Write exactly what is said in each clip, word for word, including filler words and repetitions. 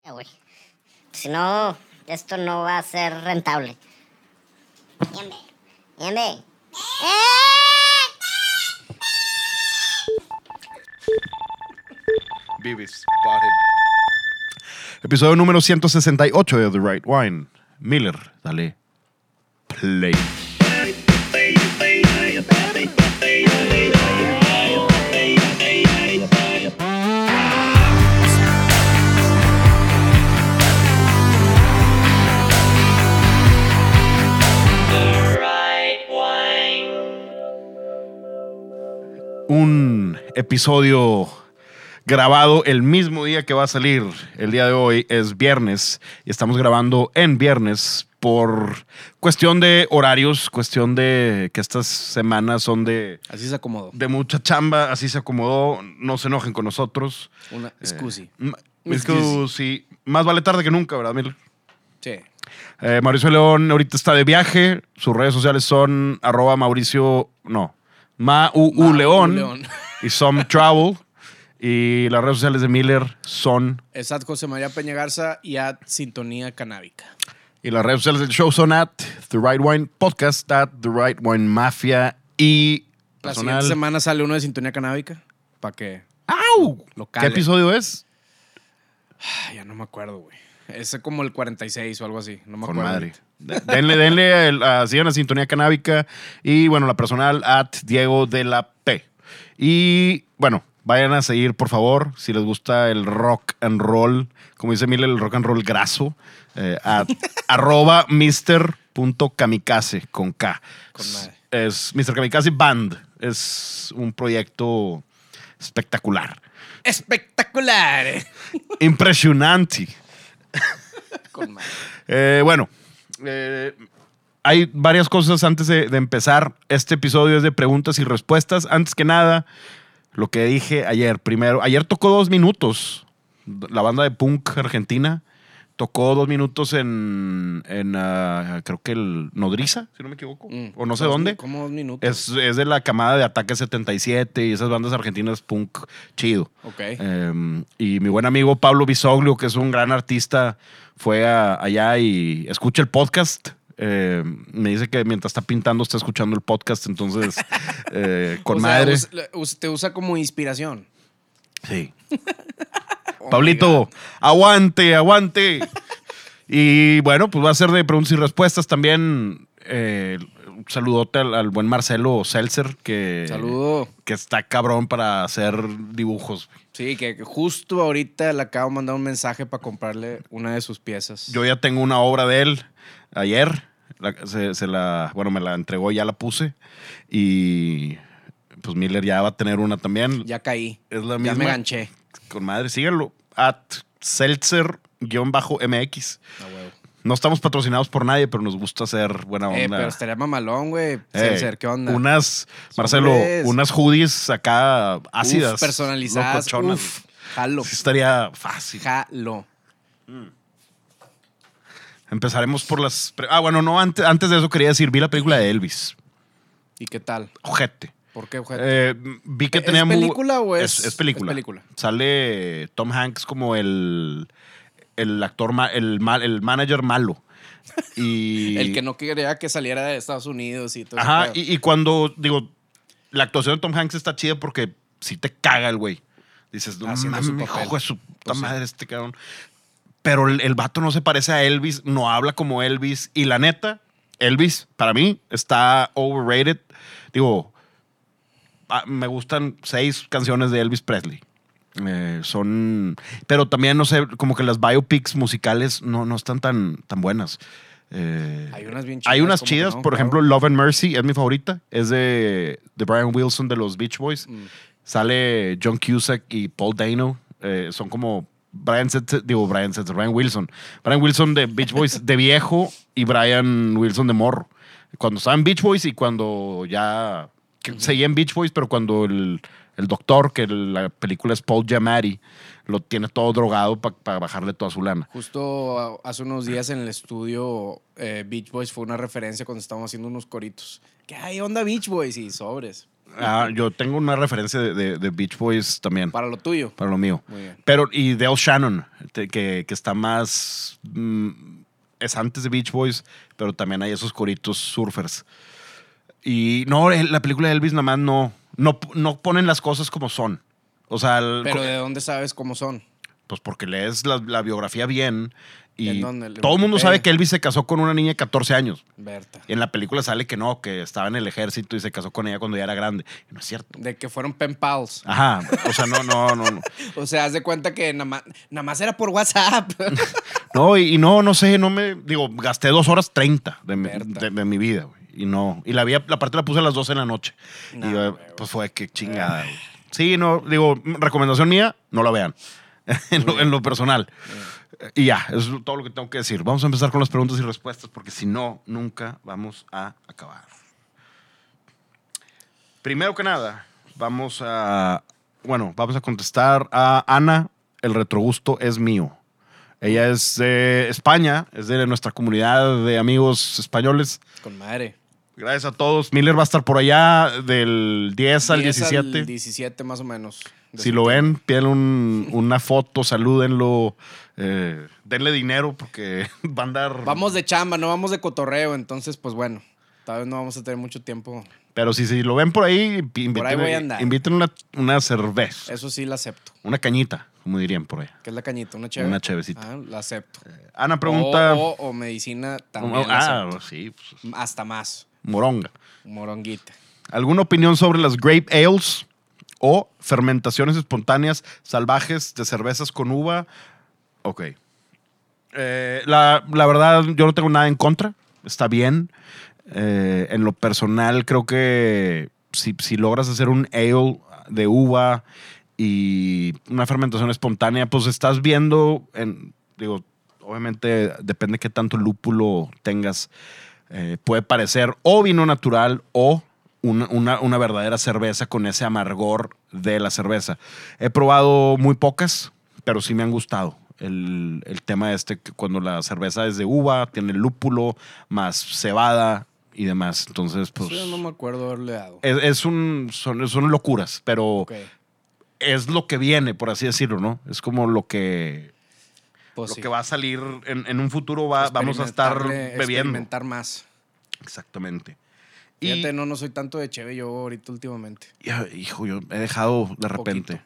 Güey. Si no, esto no va a ser rentable. Ñambe, ñambe. ¡Eh! Beavis, Butthead. Episodio número ciento sesenta y ocho de The Right Wine. Miller, dale play. Un episodio grabado el mismo día que va a salir. El día de hoy es viernes y estamos grabando en viernes por cuestión de horarios, cuestión de que estas semanas son de... Así se acomodó. De mucha chamba, así se acomodó. No se enojen con nosotros. Una excusi. Eh, excusi. Más vale tarde que nunca, ¿verdad, Miller? Sí. Eh, Mauricio León ahorita está de viaje. Sus redes sociales son arroba Mauricio... No. Ma U U León, León y Some Travel. Y las redes sociales de Miller son... Es at José María Peña Garza y at Sintonía Canábica. Y las redes sociales del show son at The Right Wine Podcast, at The Right Wine Mafia y... La personal. siguiente semana sale uno de Sintonía Canábica para que... ¡Au! Lo ¿Qué cale. episodio es? Ya no me acuerdo, güey. Es como el cuarenta y seis o algo así. No me Con acuerdo. madre. Denle, denle, el, uh, sigan a Sintonía Canábica y, bueno, la personal at Diego de la P. Y, bueno, vayan a seguir, por favor, si les gusta el rock and roll, como dice Miller, el rock and roll graso, eh, at arroba mister.kamikaze con K. Con madre. Es mister Kamikaze Band. Es un proyecto espectacular. ¡Espectacular! Impresionante. Con madre. Eh, bueno, eh, hay varias cosas antes de, de empezar. Este episodio es de preguntas y respuestas. Antes que nada, lo que dije ayer. Primero, ayer tocó dos minutos. La banda de punk argentina tocó dos minutos en, en uh, creo que el Nodriza, si no me equivoco. Mm. O no sé Dos- dónde. Como dos minutos. Es, es de la camada de Ataque setenta y siete y esas bandas argentinas punk chido. Ok. Eh, y mi buen amigo Pablo Bisoglio, que es un gran artista, fue a- allá y escucha el podcast. Eh, me dice que mientras está pintando está escuchando el podcast, entonces eh, con O sea, madre. us- us- te usa como inspiración. Sí. Oh Pablito, aguante, aguante. Y bueno, pues va a ser de preguntas y respuestas también. Eh, un saludote al, al buen Marcelo Seltzer, que, Saludo. que está cabrón para hacer dibujos. Sí, que justo ahorita le acabo de mandar un mensaje para comprarle una de sus piezas. Yo ya tengo una obra de él ayer. La- se, se la, bueno, me la entregó, ya la puse. Y pues Miller ya va a tener una también. Ya caí. Es la Ya misma. me ganché. Con madre, síganlo. At Seltzer-M X. Ah, huevo. No estamos patrocinados por nadie, pero nos gusta hacer buena onda. Eh, pero estaría mamalón, güey. Eh, Seltzer, ¿qué onda? Unas, Marcelo, Hombres. unas hoodies acá ácidas. Uf, personalizadas. locochonas. Uf, jalo. Sí estaría fácil. Jalo. Empezaremos por las... pre- Ah, bueno, no, antes, antes de eso quería decir, vi la película de Elvis. ¿Y qué tal? Ojete. ¿Por qué, ojete? Eh, vi que ¿Es tenía muy- película o es- es, es película? es película? Sale Tom Hanks como el, el actor, ma- el, mal, el manager malo. Y, El que no quería que saliera de Estados Unidos y todo Ajá, ese pedo. y, y cuando, digo, la actuación de Tom Hanks está chida porque si te caga el güey. Dices, no Haciendo su mames, papel. hijo de su puta Pues sí. madre este cabrón. Pero el, el vato no se parece a Elvis, no habla como Elvis. Y la neta, Elvis, para mí, está overrated. Digo, ah, me gustan seis canciones de Elvis Presley. Eh, son... Pero también, no sé, como que las biopics musicales no, no están tan, tan buenas. Eh, Hay unas bien chidas. hay unas como que chidas, no, por claro. ejemplo, Love and Mercy es mi favorita. Es de, de Brian Wilson de los Beach Boys. Mm. Sale John Cusack y Paul Dano. Eh, son como Brian Setzer, digo Brian Setzer, Brian Wilson. Brian Wilson de Beach Boys de viejo y Brian Wilson de morro. Cuando estaba en Beach Boys y cuando ya... que Ujú. seguía en Beach Boys, pero cuando el, el doctor, que la película es Paul Giamatti, lo tiene todo drogado para bajarle toda su lana. Justo hace unos días en el estudio eh, Beach Boys fue una referencia cuando estábamos haciendo unos coritos. ¿Qué hay onda Beach Boys? Y sobres. Ah, yo tengo una referencia de, de- de Beach Boys también, para, Para lo tuyo. lo mío. Muy bien. Pero, y Dale Shannon, te- que, que está más... mm, es antes de Beach Boys, pero también hay esos coritos surfers. Y no, el- la película de Elvis nada más no, no, no ponen las cosas como son. O sea, el- Pero ¿de dónde sabes cómo son? pues porque lees la, la biografía bien y ¿En dónde? ¿En todo el mundo Wikipedia? sabe que Elvis se casó con una niña de catorce años. Berta. Y en la película sale que no, que estaba en el ejército y se casó con ella cuando ya era grande. Y no es cierto. De que fueron pen pals. Ajá, o sea, no, no, no. No, O sea, haz de cuenta que nada más, nada más era por WhatsApp. no y, y no, no sé, no me. Digo, gasté dos horas treinta de, mi- Berta. de, de mi vida, güey. Y no. Y la vi, la parte la puse a las doce de la noche. No, y yo, güey, pues fue que chingada, güey. Sí, no, digo, recomendación mía, no la vean. en, lo, en lo personal. Y ya, eso es todo lo que tengo que decir. Vamos a empezar con las preguntas y respuestas, porque si no, nunca vamos a acabar. Primero que nada, vamos a. Bueno, vamos a contestar a Ana. El retrogusto es mío. Ella es de España, es de nuestra comunidad de amigos españoles. Con madre. Gracias a todos. Miller va a estar por allá del diez al diez diecisiete. al diecisiete más o menos. de Si lo septiembre. ven, piden un- una foto, salúdenlo, eh, denle dinero porque va a andar. Vamos de chamba, no vamos de cotorreo, entonces pues bueno, tal vez no vamos a tener mucho tiempo. Pero si, si lo ven por ahí, inviten, ahí voy a andar. inviten una, una cerveza, Eso sí la acepto. una cañita, como dirían por ahí. ¿Qué es la cañita? ¿Una chévere? Una chevecita. Ah, la acepto. Ana pregunta. O, o- o medicina también la ah, acepto. sí, pues, Hasta más. moronga. Moronguita. ¿Alguna opinión sobre las grape ales o fermentaciones espontáneas salvajes de cervezas con uva? Ok. Eh, la, la verdad, yo no tengo nada en contra. Está bien. Eh, en lo personal, creo que si, si logras hacer un ale de uva y una fermentación espontánea, pues estás viendo, en, digo, obviamente depende qué tanto lúpulo tengas. Eh, puede parecer o vino natural o una, una, una verdadera cerveza con ese amargor de la cerveza. He probado muy pocas, pero sí me han gustado. El, el tema este, que cuando la cerveza es de uva, tiene lúpulo, más cebada y demás. Entonces, pues... Eso yo no me acuerdo haberle dado. es, es un, son, son locuras, pero Ok. es lo que viene, por así decirlo, ¿no? Es como lo que, Pues lo sí. que va a salir en, en un futuro, va, vamos a estar Experimentarle- bebiendo. Experimentar más. Exactamente. Fíjate, Y, no, no soy tanto de cheve yo ahorita últimamente. ya, hijo, yo he dejado de repente.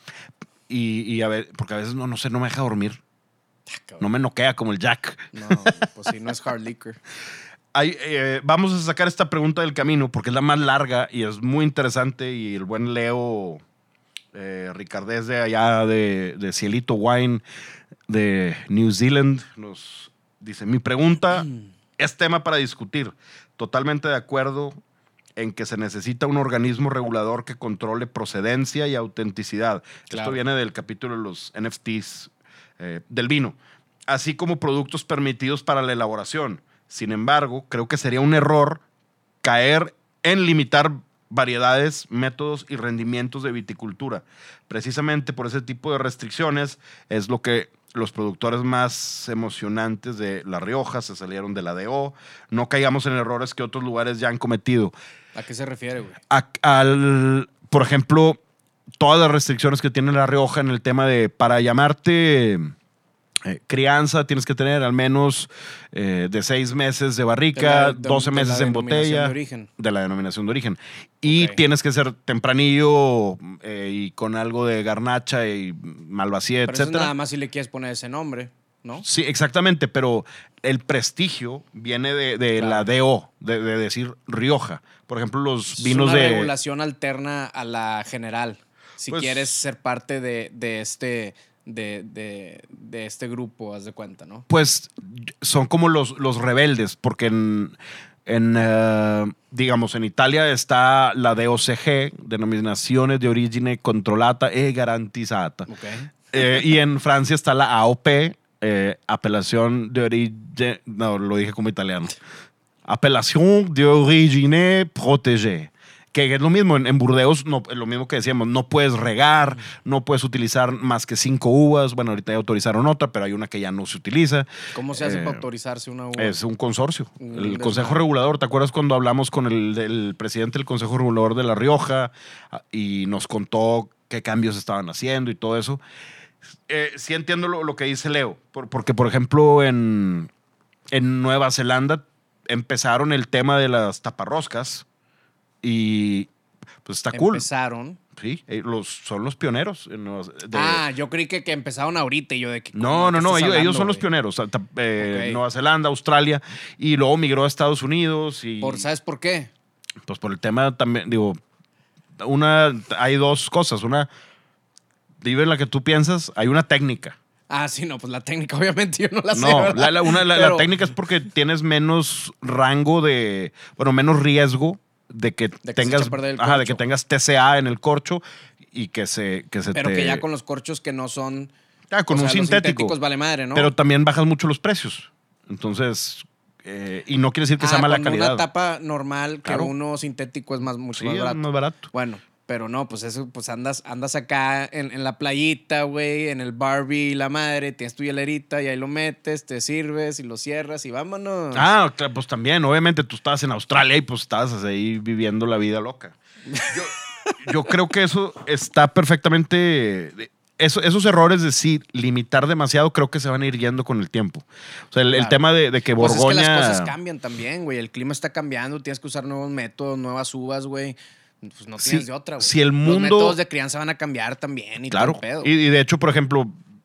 Y, y a ver, porque a veces no, no sé, no me deja dormir. No me noquea como el Jack. No, pues sí, no es hard liquor. Hay, eh, vamos a sacar esta pregunta del camino porque es la más larga y es muy interesante. Y el buen Leo eh, Ricardés de allá de, de Cielito Wine de New Zealand nos dice: mi pregunta es tema para discutir. Totalmente de acuerdo en que se necesita un organismo regulador que controle procedencia y autenticidad. Claro. Esto viene del capítulo de los N F Ts eh, del vino, así como productos permitidos para la elaboración. Sin embargo, creo que sería un error caer en limitar variedades, métodos y rendimientos de viticultura. Precisamente por ese tipo de restricciones es lo que los productores más emocionantes de La Rioja se salieron de la D O. No caigamos en errores que otros lugares ya han cometido. ¿A qué se refiere, güey? A- al, por ejemplo, todas las restricciones que tiene La Rioja en el tema de para llamarte eh, crianza tienes que tener al menos eh, de seis meses de barrica, De la- de- doce de meses la en denominación botella. de origen. De la denominación de origen. Y Ok. tienes que ser tempranillo eh, y con algo de garnacha y malvasía, Pero eso es etcétera. nada más si le quieres poner ese nombre, ¿no? Sí, exactamente, pero el prestigio viene de, de Claro. la D O, de, de decir Rioja. Por ejemplo, los Es vinos una de... regulación alterna a la general. Si Pues- quieres ser parte de, de este de, de, de este grupo, haz de cuenta, ¿no? Pues son como los, los rebeldes, porque en, en eh, digamos, en Italia está la D O C G, Denominaciones de Origine Controllata e Garantizata. Ok. Eh, y en Francia está la A O P, eh, Apelación de Origine, no, lo dije como italiano. Apelación de Origine Protégée. Que es lo mismo, en, en Burdeos, no, lo mismo que decíamos, no puedes regar, no puedes utilizar más que cinco uvas. Bueno, ahorita ya autorizaron otra, pero hay una que ya no se utiliza. ¿Cómo se hace Eh, para autorizarse una uva? Es un consorcio. Un El desmadre. Consejo Regulador, ¿te acuerdas cuando hablamos con el, el presidente del Consejo Regulador de La Rioja ah, y nos contó qué cambios estaban haciendo y todo eso? Eh, sí entiendo lo, lo que dice Leo, por- porque por ejemplo en, en Nueva Zelanda empezaron el tema de las taparroscas y pues está cool. Empezaron. Sí, eh, los, son los pioneros. en Nueva- de- Ah, yo creí que, que empezaron ahorita y yo de que... No, no, ¿qué no, estás ellos, ellos hablando, son los güey? pioneros. o sea, ta- eh, Ok. Nueva Zelanda, Australia, y luego migró a Estados Unidos. Y, Por, ¿sabes por qué? Pues por el tema también, digo, una, hay dos cosas. Una, dime la que tú piensas, hay una técnica. Ah, sí, no, pues la técnica obviamente yo no la sé, No, ¿verdad? la, la- una- la- la Pero- técnica es porque tienes menos rango de, bueno, menos riesgo de que que se tengas, eche a perder el ajá, de corcho. que tengas T C A en el corcho y que se, que se Pero te... que ya con los corchos que no son... Ah, con o un sea, los sintético. sintéticos vale madre, ¿no? Pero también bajas mucho los precios. Entonces, eh, y no quiere decir que sea Ah, mala cuando calidad. una tapa normal que Claro. uno sintético es más, mucho Sí, más es barato. más barato. Bueno, pero no, pues eso, pues andas, andas acá en, en la playita, güey, en el Barbie y la madre, tienes tu hielerita y ahí lo metes, te sirves y lo cierras y vámonos. Ah, claro, pues también, obviamente tú estabas en Australia y pues estabas ahí viviendo la vida loca. Yo, yo creo que eso está perfectamente... Eso, esos errores de sí limitar demasiado creo que se van a ir yendo con el tiempo. O sea, el, el Claro. tema de, de que Pues Borgoña... es que las cosas cambian también, güey. El clima está cambiando, tienes que usar nuevos métodos, nuevas uvas, güey. Pues no Sí, tienes de otra, güey. si el Los mundo- métodos de crianza van a cambiar también y Claro. todo el pedo. Y, y de hecho, por ejemplo,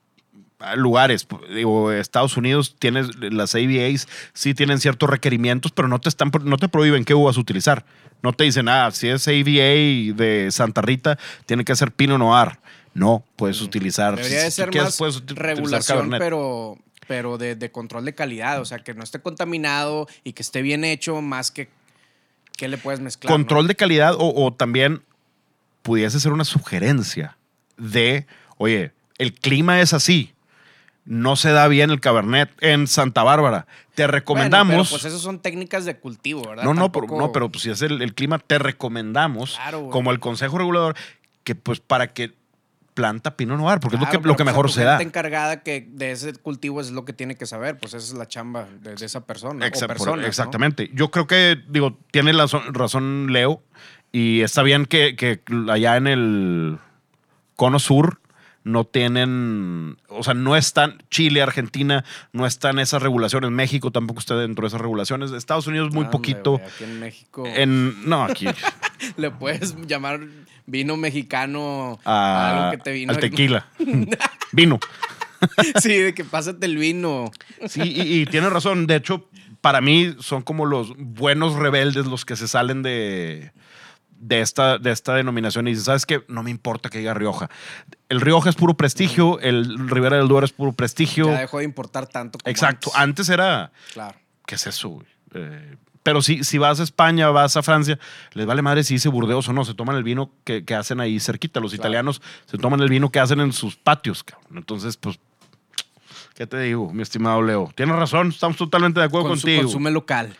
lugares, digo, Estados Unidos tienes las A B As, sí tienen ciertos requerimientos, pero no te están, no te prohíben qué uvas utilizar. No te dicen, ah, si es A B A de Santa Rita, tiene que ser Pinot Noir. No, puedes utilizar. Debería de si tú ser quieres, más puedes utilizar regulación, Cabernet. pero, pero de, de control de calidad. O sea, que no esté contaminado y que esté bien hecho, más que qué le puedes mezclar. Control ¿no? de calidad o, o también pudiese ser una sugerencia de, oye, el clima es así. No se da bien el Cabernet en Santa Bárbara. Te recomendamos. Bueno, pero pues eso son técnicas de cultivo, ¿verdad? No, no, pero, Tampoco- no, pero pues, si es el, el clima, te recomendamos, Claro, güey. como el Consejo Regulador, que pues para que planta Pinot Noir, porque Claro, es lo que, pero, lo que pues, a mejor tu se da. gente encargada que de ese cultivo es lo que tiene que saber, pues esa es la chamba de, de esa persona. Exact- o por- personas, ¿no? exactamente. Yo creo que, digo, tiene la so- razón Leo, y está bien que, que allá en el Cono Sur no tienen, o sea, no están, Chile, Argentina, no están esas regulaciones, México tampoco está dentro de esas regulaciones, Estados Unidos muy Ande, poquito. güey, aquí en México En, no, aquí le puedes llamar vino mexicano a a- algo que te vino. al tequila. Vino. Sí, de que pásate el vino. Sí, y, y tienes razón. De hecho, para mí son como los buenos rebeldes los que se salen de, de, esta, de esta denominación y dicen, ¿sabes qué? No me importa que diga Rioja. El Rioja es puro prestigio, el Ribera del Duero es puro prestigio. Ya dejó de importar tanto como Exacto. antes. Antes era, Claro. ¿qué es eso, güey? Eh, pero si, si vas a España, vas a Francia, les vale madre si dice Burdeos o no. Se toman el vino que, que hacen ahí cerquita. Los Claro. italianos se toman el vino que hacen en sus patios, cabrón. Entonces, pues, ¿qué te digo, mi estimado Leo? Tienes razón, estamos totalmente de acuerdo Con su contigo. consume local.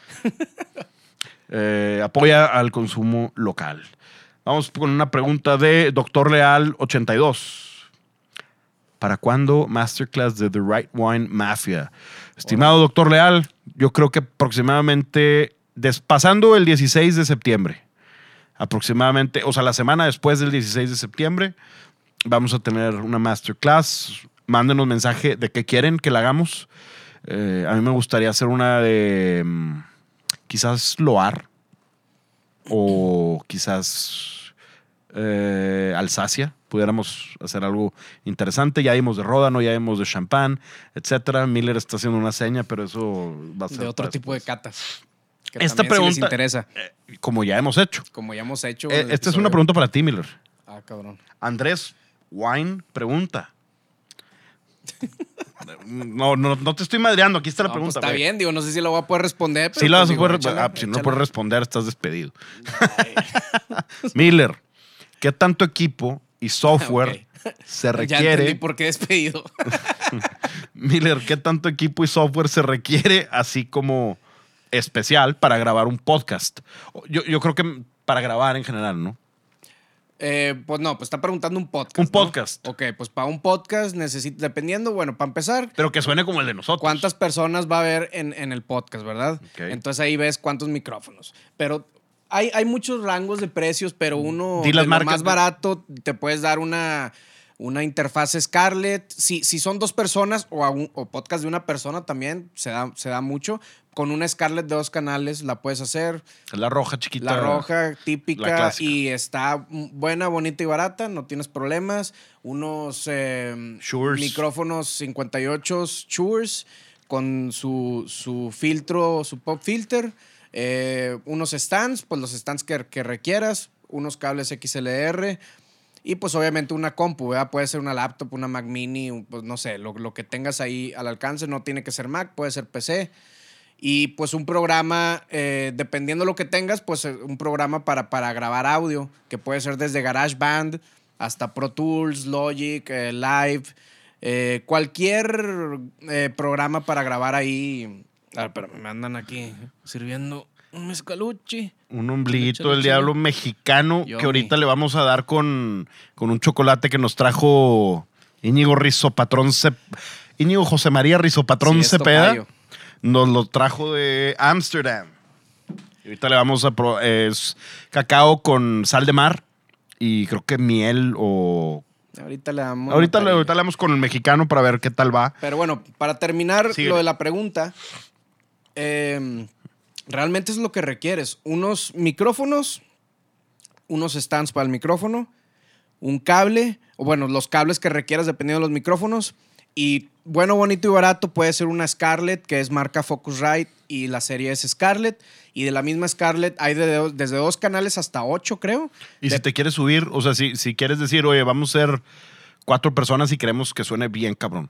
Eh, apoya al consumo local. Vamos con una pregunta de Doctor Leal ochenta y dos. ¿Para cuándo Masterclass de The Right Wine Mafia? Estimado Doctor Leal, yo creo que aproximadamente des- pasando el dieciséis de septiembre, aproximadamente, o sea, la semana después del dieciséis de septiembre, vamos a tener una Masterclass. Mándenos mensaje de qué quieren que la hagamos. Eh, a mí me gustaría hacer una de mm, quizás Loar o quizás eh, Alsacia. Pudiéramos hacer algo interesante. Ya dimos de Ródano, ya dimos de champán, etcétera. Miller está haciendo una seña, pero eso va a ser De otro para tipo de después. catas. Que Esta también sí les pregunta- interesa. Eh, Como ya hemos hecho. Como ya hemos hecho. Eh, en el esta es una episodio. pregunta para ti, Miller. Ah, cabrón. Andrés Wine pregunta. No, no, no te estoy madreando. Aquí está la No, pregunta. pues está güey. bien, digo, no sé si lo voy a poder responder. Pero Sí la pues vas a digo, poder, échale, ah, si no échale. puedes responder, estás despedido. Miller, ¿qué tanto equipo y software se Ya entendí requiere? por qué despedido. Miller, ¿qué tanto equipo y software se requiere así como especial para grabar un podcast? Yo, yo creo que para grabar en general, ¿no? Eh, pues no, pues está preguntando un podcast. Un ¿no? podcast. Ok, pues para un podcast necesita, dependiendo, bueno, para empezar, Pero que suene como el de nosotros. cuántas personas va a haber en, en el podcast, ¿verdad? Ok. Entonces ahí ves cuántos micrófonos. Pero hay, hay muchos rangos de precios, pero uno Di las de lo marcas, más ¿no? barato te puedes dar una, una interfaz Scarlett. Si, si son dos personas o, a un, o podcast de una persona también se da, se da mucho. Con una Scarlett de dos canales la puedes hacer. La roja chiquita. La roja la típica clásica. y está buena, bonita y barata, no tienes problemas. Unos eh, Shure. micrófonos cincuenta y ocho Shure con su, su filtro, su pop filter. Eh, unos stands, pues los stands que, que requieras. Unos cables X L R. Y pues obviamente una compu, ¿verdad? Puede ser una laptop, una Mac Mini, un- pues no sé, lo, lo que tengas ahí al alcance. No tiene que ser Mac, puede ser P C. Y pues un programa, eh, dependiendo de lo que tengas, pues eh, un programa para, para grabar audio, que puede ser desde GarageBand hasta Pro Tools, Logic, eh, Live, eh, cualquier eh, programa para grabar ahí. A ver, pero me andan aquí sirviendo un mezcaluchi. Un ombliguito Échale, del échale. diablo mexicano Yummy. que ahorita le vamos a dar con, con un chocolate que nos trajo Íñigo Rizopatrón Cep- Íñigo José María Rizopatrón Sí, es Cepeda. tocayo. Nos lo trajo de Ámsterdam. Y ahorita le vamos a... pro- es cacao con sal de mar y creo que miel o... Ahorita le damos. ahorita, le, notadilla. ahorita le damos con el mexicano para ver qué tal va. Pero bueno, para terminar Síguele. lo de la pregunta, eh, realmente es lo que requieres. Unos micrófonos, unos stands para el micrófono, un cable, o bueno, los cables que requieras dependiendo de los micrófonos. Y bueno, bonito y barato puede ser una Scarlett, que es marca Focusrite, y la serie es Scarlett. Y de la misma Scarlett hay de dos- desde dos canales hasta ocho, creo. Y De- si te quieres subir, o sea, si, si quieres decir, oye, vamos a ser cuatro personas y queremos que suene bien, cabrón.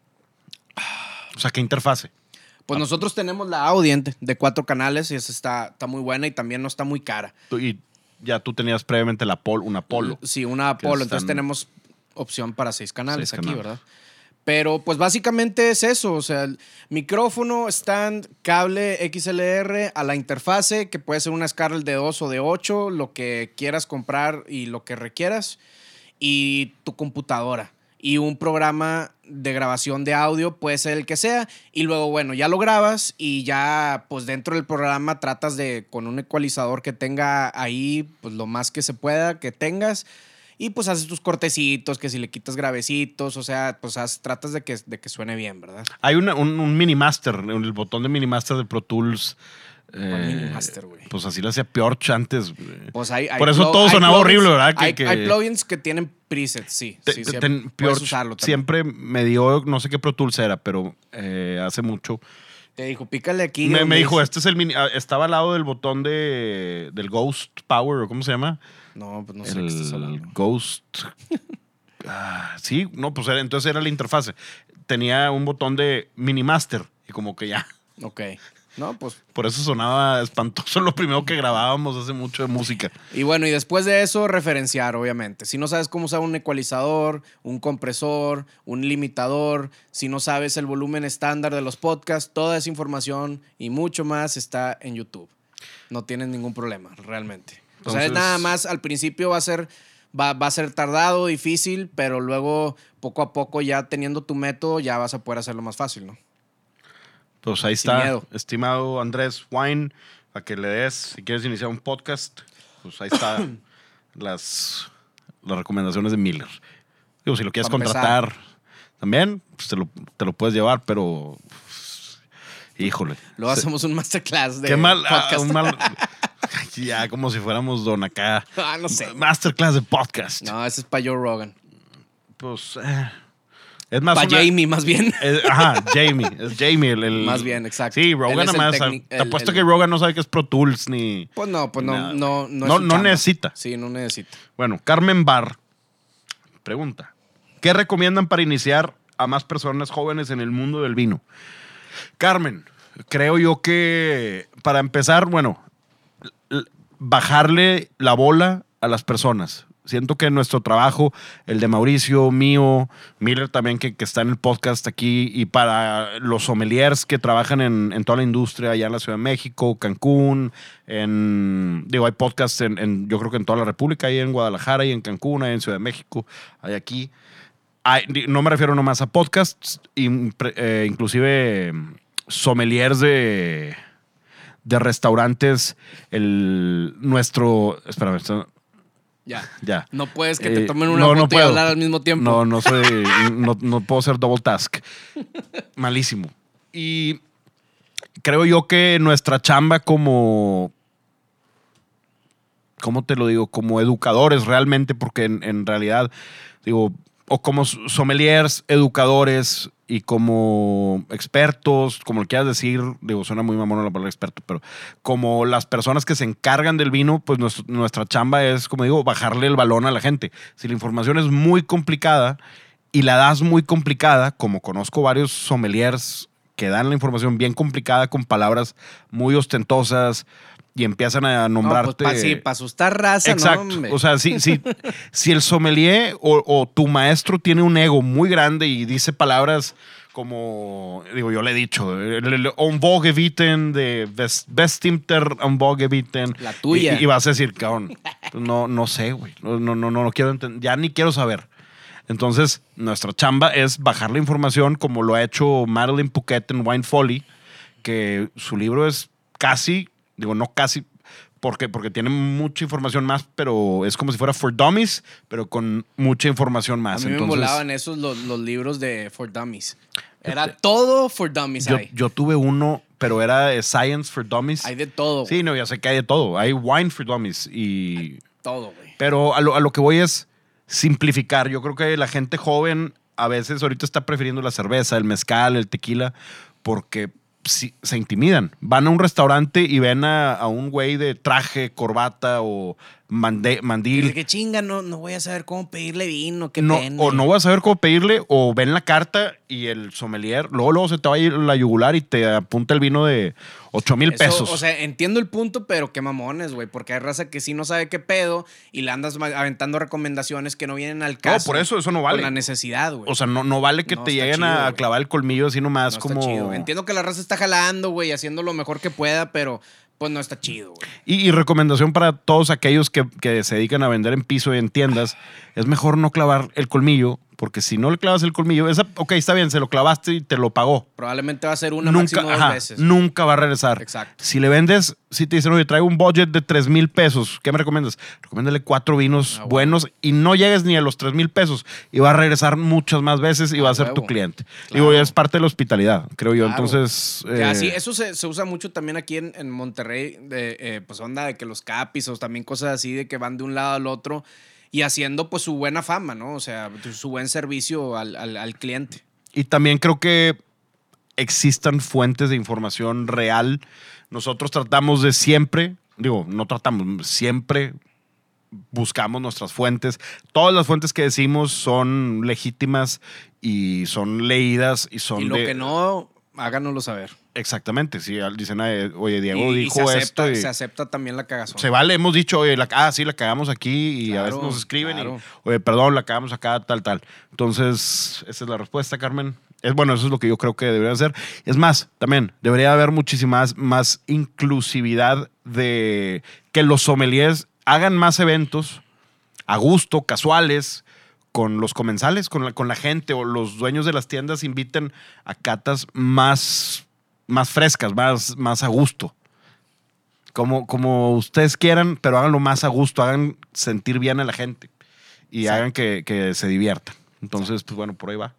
O sea, ¿qué interfase? Pues nosotros tenemos la Audient de cuatro canales y esa está, está muy buena y también no está muy cara. Tú- Y ya tú tenías previamente la Pol, una Polo. Sí, una que Apollo. están- Entonces tenemos opción para seis canales Seis aquí, canales. ¿verdad? Pero pues básicamente es eso, o sea, el micrófono, stand, cable X L R a la interfase, que puede ser una Scarlett de dos o de ocho, lo que quieras comprar y lo que requieras, y tu computadora. Y un programa de grabación de audio, puede ser el que sea, y luego, bueno, ya lo grabas y ya, pues dentro del programa tratas de, con un ecualizador que tenga ahí, pues lo más que se pueda que tengas, y pues haces tus cortecitos, que si le quitas gravecitos, o sea, pues haz- tratas de que, de que suene bien, ¿verdad? Hay una- un, un mini master, el botón de mini master de Pro Tools. ¿Cuál mini master, güey? Pues así lo hacía Piorch antes. güey. Pues hay, hay Por eso plug- todo hay sonaba plugins- horrible, ¿verdad? Que- hay, que- hay plugins que tienen presets, sí. Te- sí, te- sí, ten- puedes Piorch usarlo también. siempre me dio, no sé qué Pro Tools era, pero eh, hace mucho. Te dijo, pícale aquí. Me, donde me dijo, dice- este es el mini. ah, Estaba al lado del botón de, del Ghost Power, o ¿cómo se llama? No, pues no sé qué estás el hablando. Ghost. Ah, sí, no, pues era, entonces era la interfase. Tenía un botón de mini master y como que ya. Ok. No, pues. Por eso sonaba espantoso lo primero que grabábamos hace mucho de música. Y bueno, y después de eso, referenciar, obviamente. Si no sabes cómo usar un ecualizador, un compresor, un limitador, si no sabes el volumen estándar de los podcasts, toda esa información y mucho más está en YouTube. No tienes ningún problema, realmente. O sea, es Entonces- nada más, al principio va a ser, va, va a ser tardado, difícil, pero luego, poco a poco, ya teniendo tu método, ya vas a poder hacerlo más fácil, ¿no? Pues ahí Sin está, miedo. estimado Andrés Wine, a que le des, si quieres iniciar un podcast, pues ahí está las, las recomendaciones de Miller. Digo, si lo quieres Pa' empezar. contratar también, pues te lo, te lo puedes llevar, pero pues, híjole. Luego Se- hacemos un masterclass de Qué mal, ah, podcast. un mal- ya como si fuéramos don acá. Ah, no sé. Masterclass de podcast. No, ese es para Joe Rogan. Pues eh, es más Para una- Jamie, más bien. eh, ajá, Jamie. Es Jamie el, el- Más bien, exacto. Sí, Él Rogan es nada el más. técnic- Te el- apuesto el- que Rogan no sabe qué es Pro Tools ni. Pues no, pues no, Nada. no, no, es No- su no chamba. necesita. Sí, no necesita. Bueno, Carmen Barr pregunta: ¿qué recomiendan para iniciar a más personas jóvenes en el mundo del vino? Carmen, creo yo que para empezar, bueno, l- bajarle la bola a las personas. Siento que nuestro trabajo, el de Mauricio, mío, Miller también, que, que está en el podcast aquí, y para los sommeliers que trabajan en, en toda la industria allá en la Ciudad de México, Cancún, en, digo, hay podcasts en, en, yo creo que en toda la República, ahí en Guadalajara y en Cancún, ahí en Ciudad de México, hay aquí. Hay, no me refiero nomás a podcasts, impre, eh, inclusive sommeliers de, de restaurantes, el, nuestro, espérame, esto, Ya. Ya. No puedes que Eh, te tomen una no, foto no y puedo. hablar al mismo tiempo. No, no soy. no, no puedo hacer double task. Malísimo. Y creo yo que nuestra chamba como. ¿Cómo te lo digo? Como educadores realmente, porque en, en realidad, digo, o como sommeliers, educadores y como expertos, como lo quieras decir, digo, suena muy mamón la palabra experto, pero como las personas que se encargan del vino, pues nuestro, nuestra chamba es, como digo, bajarle el balón a la gente. Si la información es muy complicada y la das muy complicada, como conozco varios sommeliers que dan la información bien complicada con palabras muy ostentosas y empiezan a nombrarte. No, pues para sí, pa asustar raza, exacto. ¿no? Hombre? O sea, si, si, si el sommelier o, o tu maestro tiene un ego muy grande y dice palabras como, digo, yo le he dicho, el, el Onvogeviten de Bestimter Onvogeviten. La tuya. Y, y vas a decir, cabrón, no, no sé, güey. No, no, no, no quiero entender. Ya ni quiero saber. Entonces, nuestra chamba es bajar la información como lo ha hecho Madeline Puckett en Wine Folly, que su libro es casi, digo, no casi, porque, porque tiene mucha información más, pero es como si fuera For Dummies, pero con mucha información más. A mí Entonces, me volaban esos los, los libros de For Dummies. Era todo For Dummies yo, ahí. yo tuve uno, pero era de Science for Dummies. Hay de todo. Sí, no, ya sé que hay de todo. Hay Wine for Dummies y... Hay todo, güey. Pero a lo, a lo que voy es simplificar. Yo creo que la gente joven a veces ahorita está prefiriendo la cerveza, el mezcal, el tequila, porque si, se intimidan. Van a un restaurante y ven a, a un güey de traje, corbata o mande, mandil. Dice que chinga, no, no voy a saber cómo pedirle vino, qué No, pena. o no vas a saber cómo pedirle, o ven la carta y el sommelier, luego, luego se te va a ir la yugular y te apunta el vino de ocho mil Eso, pesos. O sea, entiendo el punto, pero qué mamones, güey. Porque hay raza que sí no sabe qué pedo y le andas ma- aventando recomendaciones que no vienen al caso. No, por eso, eso no vale. Con la necesidad, güey. O sea, no, no vale que No te está lleguen chido, a güey. clavar el colmillo así nomás no como... está chido. Entiendo que la raza está jalando, güey, haciendo lo mejor que pueda, pero pues no está chido, güey. Y, y recomendación para todos aquellos que, que se dedican a vender en piso y en tiendas, es mejor no clavar el colmillo, porque si no le clavas el colmillo, esa, ok, está bien, se lo clavaste y te lo pagó. Probablemente va a ser una Nunca, máximo dos ajá, veces. nunca va a regresar. Exacto. Si le vendes, si te dicen, oye, traigo un budget de tres mil pesos, ¿qué me recomiendas? Recomiéndale cuatro vinos Ah, bueno. buenos y no llegues ni a los tres mil pesos y va a regresar muchas más veces y Ah, va a ser huevo. tu cliente. Claro. Digo, ya es parte de la hospitalidad, creo yo. Claro. Entonces... Ya, eh, sí, eso se, se usa mucho también aquí en, en Monterrey, de, eh, pues onda de que los capis o también cosas así de que van de un lado al otro y haciendo pues su buena fama, ¿no? O sea, su buen servicio al, al, al cliente. Y también creo que existan fuentes de información real. Nosotros tratamos de siempre, digo, no tratamos, siempre buscamos nuestras fuentes. Todas las fuentes que decimos son legítimas y son leídas y son Y lo de... que no, háganoslo saber. Exactamente, si dicen, "Ay, oye, Diego Y, y dijo se esto acepta, y se acepta también la cagazón. se vale, hemos dicho, oye, la, ah, sí, la cagamos aquí y a Claro, veces nos escriben claro. y, oye, perdón, la cagamos acá, tal, tal. Entonces, esa es la respuesta, Carmen. Es bueno, eso es lo que yo creo que debería hacer. Es más, también debería haber muchísima más, más inclusividad de que los sommeliers hagan más eventos a gusto, casuales, con los comensales, con la, con la gente o los dueños de las tiendas inviten a catas más, más frescas, más, más a gusto. Como, como ustedes quieran, pero háganlo más a gusto, hagan sentir bien a la gente y Sí. hagan que, que se diviertan. Entonces, pues bueno, por ahí va.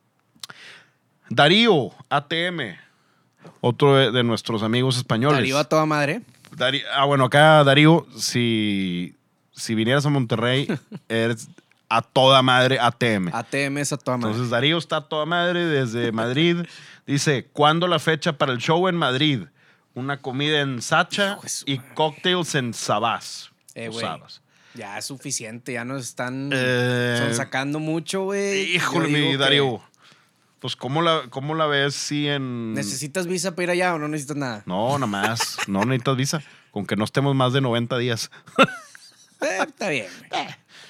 Darío, A T M, otro de, de nuestros amigos españoles. Darío a toda madre. Darío, ah, bueno, acá Darío, si, si vinieras a Monterrey, eres a toda madre A T M. A T M es a toda madre. Entonces Darío está a toda madre desde Madrid. Dice, ¿cuándo la fecha para el show en Madrid? Una comida en Sacha Hijo de su y madre. cocktails en Sabás. Eh, o güey. Sabás. Ya es suficiente, ya nos están Eh, son sacando mucho, güey. Híjole, Yo digo mi que Darío. Pues, ¿cómo la, ¿cómo la ves si en...? ¿Necesitas visa para ir allá o no necesitas nada? No, nada más. No necesitas visa. Con que no estemos más de noventa días. Eh, está bien, güey.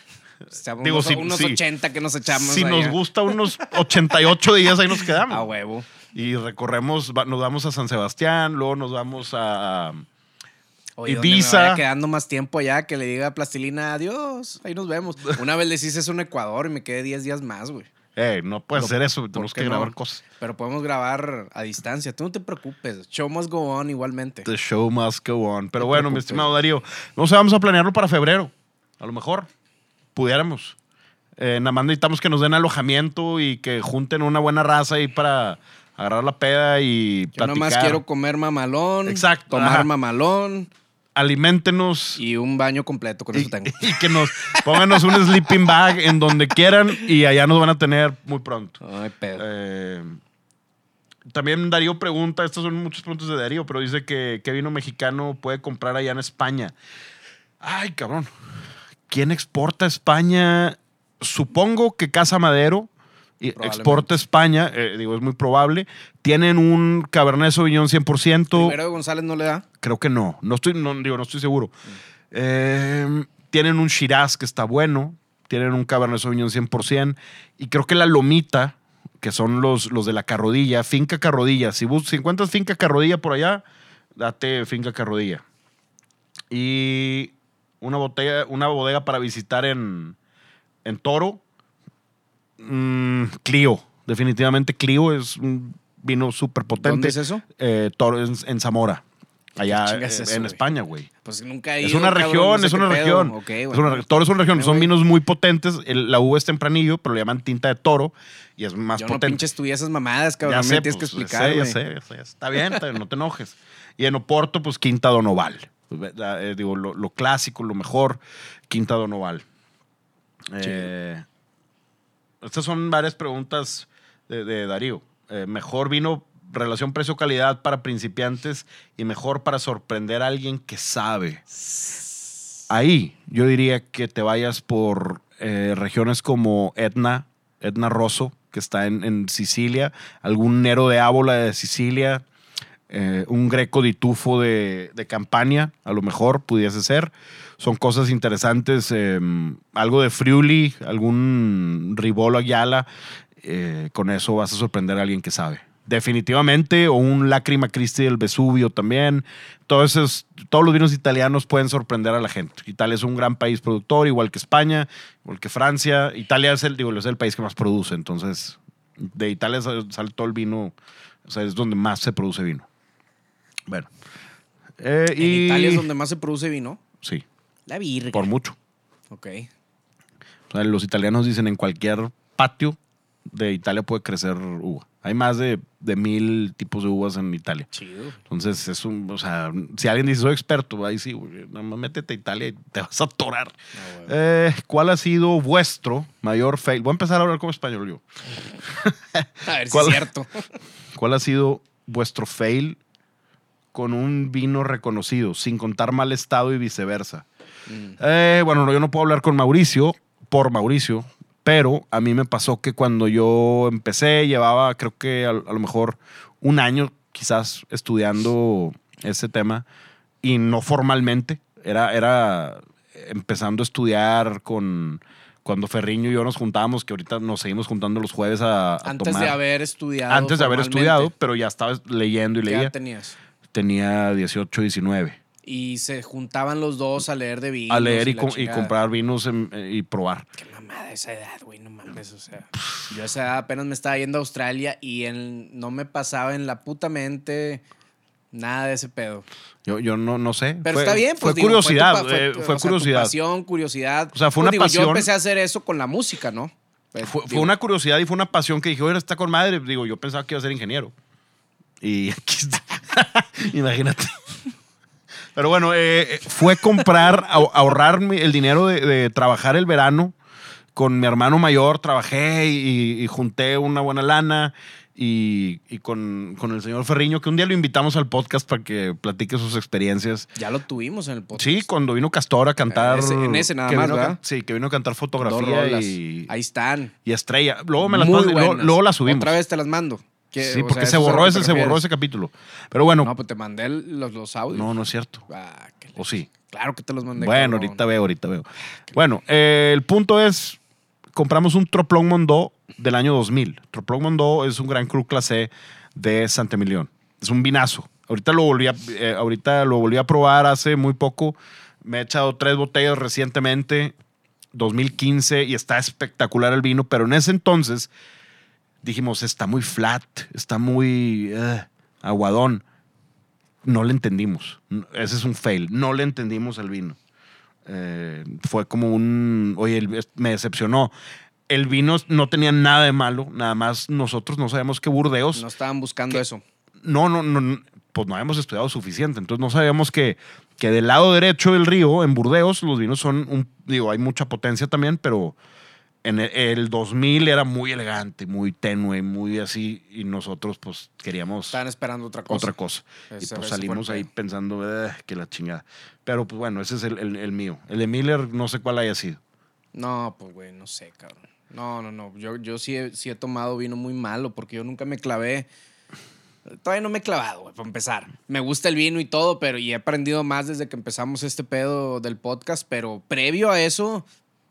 Echamos Digo, unos, si- unos si- ochenta que nos echamos. Si allá. nos gusta unos ochenta y ocho días, ahí nos quedamos. A huevo. Y recorremos, va- nos vamos a San Sebastián, luego nos vamos a Oye, donde Ibiza. me vaya quedando más tiempo allá, que le diga a Plastilina, adiós, ahí nos vemos. Una vez les hice eso en Ecuador y me quedé diez días más, güey. Eh, no puedes Lo- hacer eso, ¿por tenemos qué que no? grabar cosas. Pero podemos grabar a distancia. Tú no te preocupes. Show must go on igualmente. The show must go on. Pero te bueno, mi preocupes. estimado Darío, no sé, vamos a planearlo para febrero. A lo mejor pudiéramos. Eh, nada más necesitamos que nos den alojamiento y que junten una buena raza ahí para agarrar la peda y Yo platicar. nomás quiero comer mamalón. Exacto, Tomar ajá. mamalón. Aliméntenos y, Y un baño completo. Con eso tengo. y que nos pónganos un sleeping bag en donde quieran y allá nos van a tener muy pronto. Ay, pedo. Eh, también Darío pregunta, estos son muchos puntos de Darío, pero dice que qué vino mexicano puede comprar allá en España. Ay, cabrón. ¿Quién exporta a España? Supongo que Casa Madero y Probablemente. exporta a España, eh, digo, es muy probable. Tienen un Cabernet Sauvignon cien por ciento. Primero de González no le da. Creo que no. No estoy, no, digo, no estoy seguro. Eh, tienen un Shiraz que está bueno. Tienen un Cabernet Sauvignon cien por ciento. Y creo que la Lomita, que son los, los de la Carrodilla, Finca Carrodilla. Si, bus, si encuentras Finca Carrodilla por allá, date Finca Carrodilla. Y una, botella, una bodega para visitar en, en Toro. Mm, Clio. Definitivamente Clio es un vino súper potente. ¿Dónde es eso? Eh, Toro, en, en Zamora. Allá ¿Qué eh, chingas es eso, en güey? España, güey. Pues nunca he Es ido, una cabrón, región, no sé es qué una pedo. región. Ok, Es bueno. una- Toro es una región. Eh, Son güey. vinos muy potentes. El- la uva es tempranillo, pero le llaman tinta de toro y es más Yo no potente. pinche estudié esas mamadas, cabrón. Ya me sé, tienes pues, que explicar, ya güey. sé, ya sé, ya sé, ya sé. Está bien, está bien, no te enojes. Y en Oporto, pues Quinta Donoval. Pues, eh, digo, lo, lo clásico, lo mejor, Quinta Donoval. Eh, estas son varias preguntas de, de Darío. Eh, mejor vino, relación precio-calidad para principiantes y mejor para sorprender a alguien que sabe. Ahí yo diría que te vayas por eh, regiones como Etna, Etna Rosso, que está en, en Sicilia, algún Nero de Ábola de Sicilia, eh, un Greco di Tufo de, de Campania, a lo mejor pudiese ser. Son cosas interesantes. Eh, algo de Friuli, algún Ribolo Ayala. Eh, con eso vas a sorprender a alguien que sabe. Definitivamente. O un Lacrima Christi del Vesubio también. Todos, esos, todos los vinos italianos pueden sorprender a la gente. Italia es un gran país productor, igual que España, igual que Francia. Italia es el, digo, es el país que más produce. Entonces, de Italia sale, sale todo el vino. O sea, es donde más se produce vino. Bueno. Eh, En y... Italia es donde más se produce vino. Sí, La virga. por mucho. Ok. O sea, los italianos dicen en cualquier patio de Italia puede crecer uva. Hay más de, de mil tipos de uvas en Italia. Chido. Entonces, es un, o sea, si alguien dice soy experto, ahí sí, güey, nada más métete a Italia y te vas a atorar. Ah, bueno. Eh, ¿Cuál ha sido vuestro mayor fail? Voy a empezar a hablar como español yo. A ver si ¿Cuál- es cierto. ¿Cuál ha sido vuestro fail con un vino reconocido, sin contar mal estado y viceversa? Mm. Eh, bueno, no, yo no puedo hablar con Mauricio, por Mauricio, pero a mí me pasó que cuando yo empecé, llevaba creo que a, a lo mejor un año quizás estudiando ese tema y no formalmente, era, era empezando a estudiar con... Cuando Ferriño y yo nos juntábamos, que ahorita nos seguimos juntando los jueves a, a Antes tomar. de haber estudiado. Antes de haber formalmente. estudiado, pero ya estaba leyendo y ¿Qué leía. edad tenías? Tenía dieciocho, diecinueve. Y se juntaban los dos a leer de vinos. A leer y, la com- y chingada. comprar vinos en- eh, y probar. Qué mamada esa edad, güey, no mames, o sea. Yo a esa edad apenas me estaba yendo a Australia y en- no me pasaba en la puta mente nada de ese pedo. Yo, yo no, no sé. Pero Fue- está bien, pues Fue digo, curiosidad. tu pa- eh, tu- Fue, o sea, curiosidad. tu pasión, curiosidad. O sea, fue Pues una digo, pasión. Yo empecé a hacer eso con la música, ¿no? Pues, Fue, fue digo, una curiosidad y fue una pasión que dije, oye, está con madre. Digo, yo pensaba que iba a ser ingeniero. Y aquí está. Imagínate. Pero bueno, eh, fue comprar, a- ahorrarme el dinero de, de trabajar el verano. Con mi hermano mayor trabajé y, y junté una buena lana. Y, y con, con el señor Ferriño, que un día lo invitamos al podcast para que platique sus experiencias. Ya lo tuvimos en el podcast. Sí, cuando vino Castor a cantar. Ese- en ese nada que más, vino a ¿verdad? can- Sí, que vino a cantar Dos fotografía rolas. y, Ahí están. y Estrella. Luego me las Muy pasé, luego, buenas. luego las subimos. Otra vez te las mando. ¿Qué? Sí, O porque sea, se ¿eso es a borró lo que ese, te se borró refieres? ese capítulo. Pero bueno, No, pues te mandé el- los, los audios. no, no es cierto. Ah, qué le- ¿O sí? Claro que te los mandé. Bueno, cabrón. ahorita veo, ahorita veo. Bueno, eh, el punto es, compramos un Troplong Mondó del año dos mil. Troplong Mondó es un Gran Cru Clase de Santa Emilión. Es un vinazo. Ahorita lo volví a, eh, ahorita lo volví a probar hace muy poco. Me he echado tres botellas recientemente, dos mil quince, y está espectacular el vino, pero en ese entonces dijimos, está muy flat, está muy eh, aguadón. No le entendimos. Ese es un fail. No le entendimos el vino. Eh, fue como un... Oye, el- me decepcionó. El vino no tenía nada de malo. Nada más nosotros no sabemos que Burdeos... No estaban buscando ¿Qué? eso. No, no, no. Pues no habíamos estudiado suficiente. Entonces no sabíamos que, que del lado derecho del río, en Burdeos, los vinos son... Un, digo, hay mucha potencia también, pero... En el, el dos mil era muy elegante, muy tenue, muy así. Y nosotros, pues, queríamos... Estaban esperando otra cosa. otra cosa. Ese- y ese pues fue salimos el ahí pedo. pensando, "Eh, que la chingada". Pero pues bueno, ese es el, el- el mío. El de Miller, no sé cuál haya sido. No, pues, güey, no sé, cabrón. No, no, no. Yo, yo sí, he, sí he tomado vino muy malo porque yo nunca me clavé. Todavía no me he clavado, güey, para empezar. Me gusta el vino y todo, pero y he aprendido más desde que empezamos este pedo del podcast. Pero previo a eso,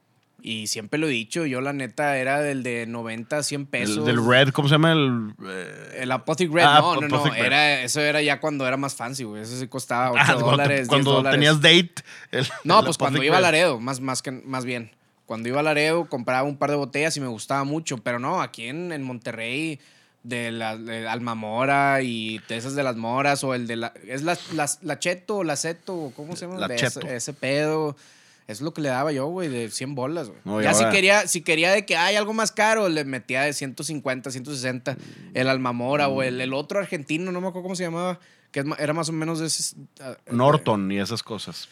y siempre lo he dicho, yo la neta era del de noventa, cien pesos. El del Red, ¿cómo se llama? El, eh, El Apothic Red, Ah, no, no, no. Apothic Red. Era, eso era ya cuando era más fancy, güey. Eso sí costaba ocho ah, cuando, dólares, diez cuando dólares. tenías date. el- No, el pues cuando Apothic iba a Red. Laredo, más, más, que, más bien. Cuando iba a Laredo compraba un par de botellas y me gustaba mucho. Pero no, aquí en, en Monterrey, de la de Alma Mora y de esas de las moras, o el de la. ¿Es la, la, la Cheto o la Ceto? o ¿Cómo se llama? La De Cheto. Ese, ese pedo. Es lo que le daba yo, güey, de cien bolas, güey. No, y ya si ahora- quería, si quería de que hay algo más caro, le metía de ciento cincuenta, ciento sesenta el Almamora o el, el otro argentino, no me acuerdo cómo se llamaba, que es ma- era más o menos de ese. ah, Norton y esas cosas.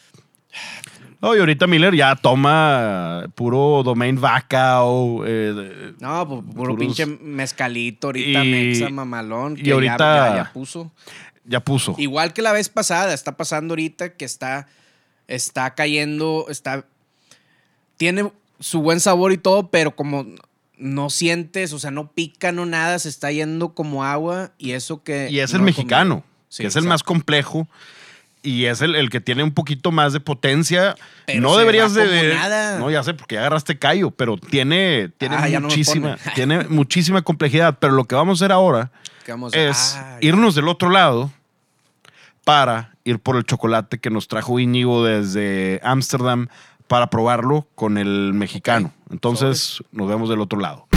No, y ahorita Miller ya toma puro Domain Vaca o... eh, de- No, pues puro puros- pinche mezcalito ahorita, Y- mexa, mamalón. y Que ya- ahorita- ya, ya puso. ya puso. Igual que la vez pasada, está pasando ahorita que está, está cayendo, está... Tiene su buen sabor y todo, pero como no sientes, o sea, no pica, no nada, se está yendo como agua y eso que... Y es no el he mexicano, comido. Sí, que es el más exacto. complejo y es el, el que tiene un poquito más de potencia. Pero no se deberías va de, como de- nada. No, ya sé, porque ya agarraste callo, pero tiene, tiene Ah, ya no me muchísima, pone. tiene muchísima complejidad. Pero lo que vamos a hacer ahora Que vamos- es ah, ya. irnos del otro lado para ir por el chocolate que nos trajo Íñigo desde Ámsterdam para probarlo con el mexicano. Entonces, nos vemos del otro lado.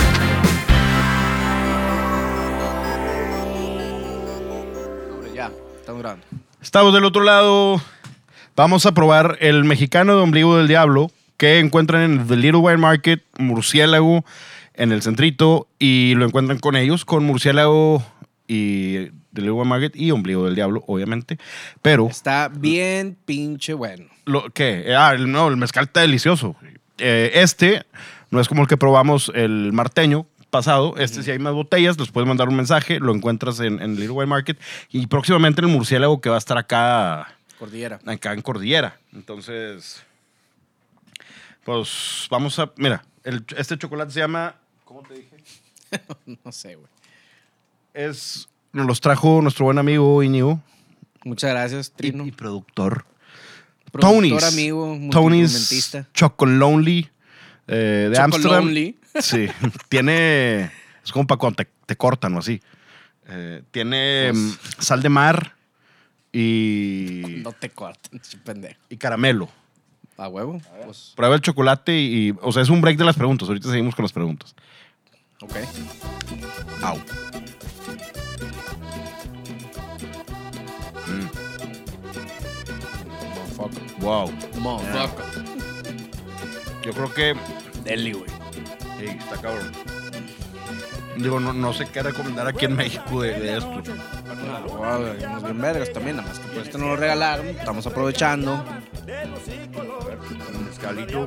Ya, estamos grabando. Estamos del otro lado. Vamos a probar el mexicano de Ombligo del Diablo que encuentran en The Little Wine Market, Murciélago, en el centrito, y lo encuentran con ellos, con Murciélago y The Little Wine Market y Ombligo del Diablo, obviamente. Pero, Está bien pinche bueno. lo, ¿qué? Ah, el, no, el mezcal está delicioso. Eh, este no es como el que probamos el marteño pasado. Este, si hay más botellas, les puedes mandar un mensaje, lo encuentras en, en Little Wine Market y próximamente en el Murciélago que va a estar acá. Cordillera. Acá en Cordillera. Entonces, pues vamos a. Mira, el- este chocolate se llama. ¿Cómo te dije? No sé, güey. Es. Nos los trajo nuestro buen amigo Íñigo Muchas gracias, y, Trino. y productor. Productor, Tony's. amigo, Tony's multiinstrumentista. Chocolonely eh, de Amsterdam. Chocolonely. Sí. Tiene. Es como para cuando te, te cortan o así. Eh, tiene Pues- mm, sal de mar y. No te corten, pendejo. y caramelo. ¿A huevo? Pues, Prueba el chocolate y, y- O sea, es un break de las preguntas. Ahorita seguimos con las preguntas. ok. Au. Motherfucker. Wow. Motherfucker. Yo creo que. Deli, güey. Sí, está cabrón. Digo, no, no sé qué recomendar aquí en México de, de esto. Unos bien vergas también, nada más que por este no lo regalaron. Estamos aprovechando. Un mezcalito.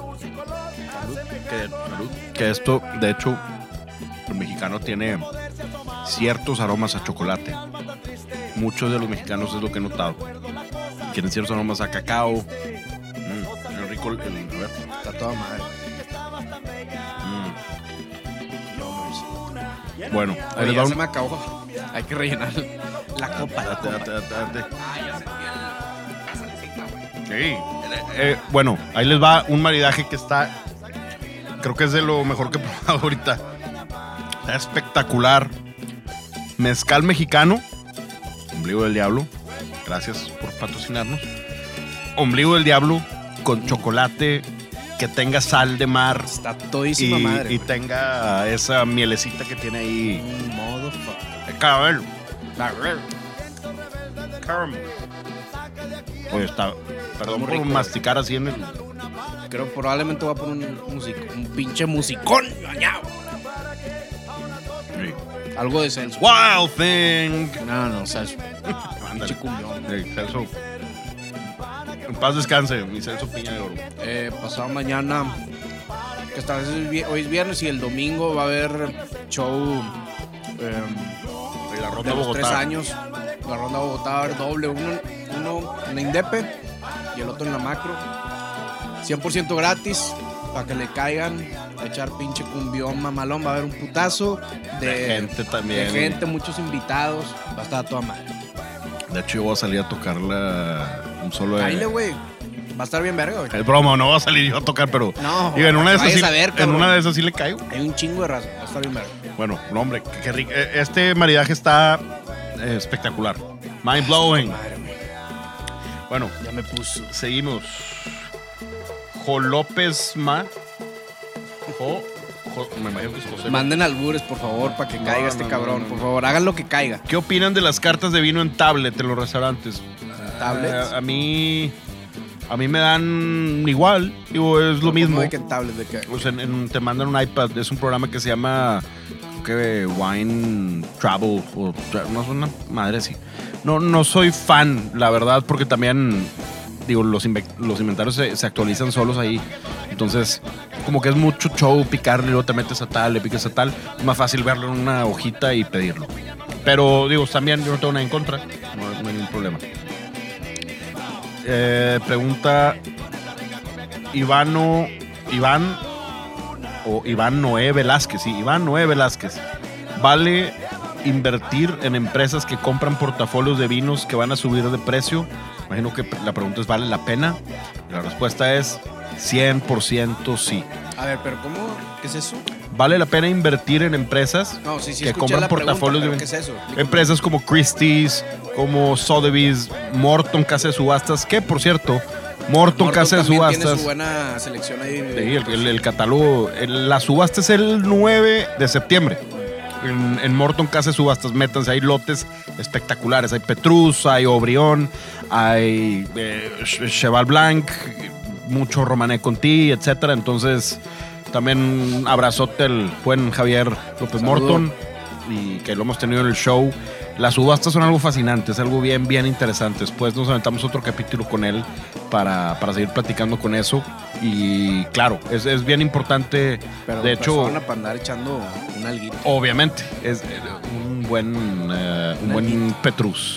Que, salud. Que esto, de hecho, el mexicano tiene ciertos aromas a chocolate. Muchos de los mexicanos es lo que he notado. Tienen ciertos aromas a cacao. Mm, es rico el, el- a ver. Está toda madre. Mm. Bueno, ahí Oye, les ya va se un- me acabó. Hay que rellenar la copa. La Date, copa. date, date, date. Ah, ya se quiere la salecita, güey. Sí. Eh, eh, bueno, ahí les va un maridaje que está. Creo que es de lo mejor que he probado ahorita. Está espectacular. Mezcal mexicano. Ombligo del Diablo. Gracias por patrocinarnos. Ombligo del Diablo con chocolate que tenga sal de mar Está y, todísima madre. y tenga esa mielecita que tiene ahí. Un motherfucker. El caramelo. Caramel. Oye, está. Perdón muy por rico, masticar así en el. Creo que probablemente voy a poner un, music, un pinche musicón. Ñao. Sí. Algo de Celso. Wild Thing. No, no, Celso. Ándale. Pinche cumbión. Sí, Celso. En paz descanse, mi Celso Piña de Oro. Eh, pasado mañana, que esta vez es vi- hoy es viernes y el domingo va a haber show eh, Y la de Ronda los tres Bogotá. años. La Ronda Bogotá va a haber doble, uno, uno en la Indepe y el otro en la Macro. cien por ciento gratis para que le caigan, a echar pinche cumbión mamalón. Va a haber un putazo de, De gente también. de gente, muchos invitados. Va a estar a toda madre. De hecho, yo voy a salir a tocar la, un solo de. Cáile, güey. Va a estar bien verga, güey. Es broma, no voy a salir yo a tocar, pero. No, digo, en una de esas vayas sí, a ver, en cabrón. una de esas sí le caigo. Hay un chingo de raza. Va a estar bien verga. Bueno, no, hombre, qué, qué rico. Eh, Este maridaje está eh, espectacular. Mind blowing. Madre, güey. Bueno, Ya me puso. seguimos. Jo López Ma. Jo, Jo- me imagino que es José. Manden albures, por favor, para que No, caiga este no, cabrón. no, no, por no. favor, hagan lo que caiga. ¿Qué opinan de las cartas de vino en tablet en los restaurantes? ¿Tablets? Eh, a mí. A mí me dan igual. Digo, es lo mismo. No de que en tablets, de que. O sea, en- en- te mandan un iPad. Es un programa que se llama. Creo que Wine Travel. O, tra- no es una madre así. No, no soy fan, la verdad, porque también. Digo, los, inve- los inventarios se, se actualizan solos ahí. Entonces, como que es mucho show picarle, luego te metes a tal, le piques a tal. Es más fácil verlo en una hojita y pedirlo. Pero, digo, también yo no tengo nada en contra. No, no hay ningún problema. Eh, pregunta Ivano, Iván o Iván Noé Velázquez. Sí, Iván Noé Velázquez. ¿Vale invertir en empresas que compran portafolios de vinos que van a subir de precio? Imagino que la pregunta es, ¿vale la pena? Y la respuesta es cien por ciento sí. A ver, pero ¿cómo? ¿Qué es eso? ¿Vale la pena invertir en empresas No, sí, sí, que escuché compran la pregunta, portafolios de pero vinos? ¿qué es eso? Empresas como Christie's, como Sotheby's, Morton Casa de Subastas, que por cierto, Morton, Casa de también Subastas. tiene su buena selección ahí. Sí, el, el- el catálogo, el- la subasta es el nueve de septiembre. En, en Morton Casa de Subastas, métanse, hay lotes espectaculares. Hay Petrus, hay Aubryon, hay eh, Ch- Cheval Blanc, mucho Romané Conti, etcétera. Entonces, también un abrazote al buen Javier López Saludo. Morton, y que lo hemos tenido en el show. Las subastas son algo fascinante, es algo bien, bien interesante. Después nos aventamos otro capítulo con él para, para seguir platicando con eso. Y claro, es, es bien importante. Pero de hecho, persona para andar echando un alguito. obviamente, es eh, un buen, eh, un buen Petrus.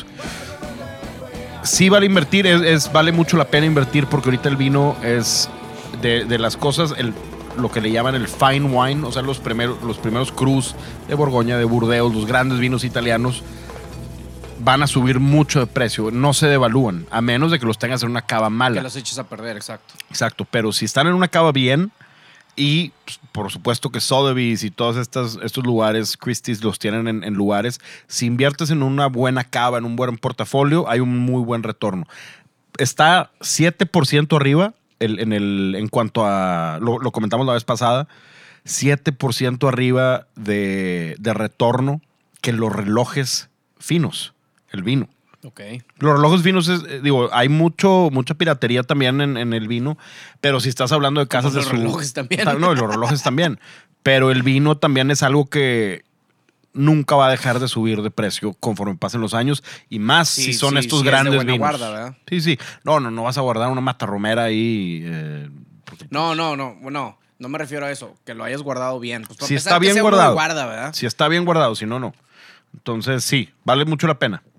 Sí vale invertir, es, es- vale mucho la pena invertir porque ahorita el vino es de, de las cosas, el, lo que le llaman el fine wine, o sea, los primeros, los primeros crus de Borgoña, de Burdeos, los grandes vinos italianos, van a subir mucho de precio, no se devalúan, a menos de que los tengas en una cava Que mala. los eches a perder, exacto. Exacto, pero si están en una cava bien, y pues, por supuesto que Sotheby's y todos estas, estos lugares, Christie's los tienen en, en lugares, si inviertes en una buena cava, en un buen portafolio, hay un muy buen retorno. Está siete por ciento arriba el- en, el, en cuanto a, lo, lo comentamos la vez pasada, siete por ciento arriba de, de retorno que los relojes finos, el vino. Ok. Los relojes finos, es, eh, digo, hay mucho, mucha piratería también en, en el vino, pero si estás hablando de casas Como de los su- relojes también. Ta- No, y los relojes también. Pero el vino también es algo que nunca va a dejar de subir de precio conforme pasen los años, y más Sí, si son sí, estos sí es de grandes buena vinos. guarda, ¿verdad? Sí, sí. No, no, no vas a guardar una matarromera ahí. eh, porque No, no, no, no. No me refiero a eso, que lo hayas guardado bien. Pues, para si empezar, está que bien sea uno de guardado. guarda, ¿verdad? Si está bien guardado, si no, no. Entonces, sí, vale mucho la pena.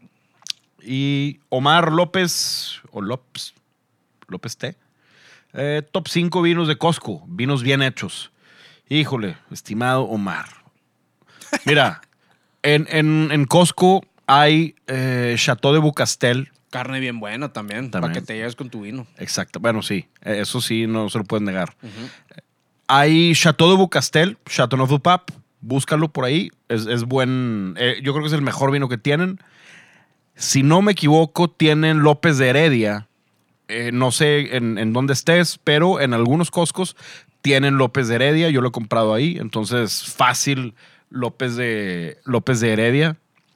Y Omar López, o López, López T. Eh, top cinco vinos de Costco, vinos bien hechos. Híjole, estimado Omar. Mira, en, en, en Costco hay eh, Chateau de Bucastel. Carne bien buena también, También. para que te lleves con tu vino. Exacto. Bueno, sí. Eso sí, no se lo puedes negar. Uh-huh. Hay Chateau de Bucastel, Châteauneuf-du-Pape. Búscalo por ahí. Es, es buen... Eh, yo creo que es el mejor vino que tienen. Si no me equivoco, tienen López de Heredia. Eh, no sé en, en dónde estés, pero en algunos Costcos tienen López de Heredia. Yo lo he comprado ahí. Entonces, fácil López de, López de Heredia.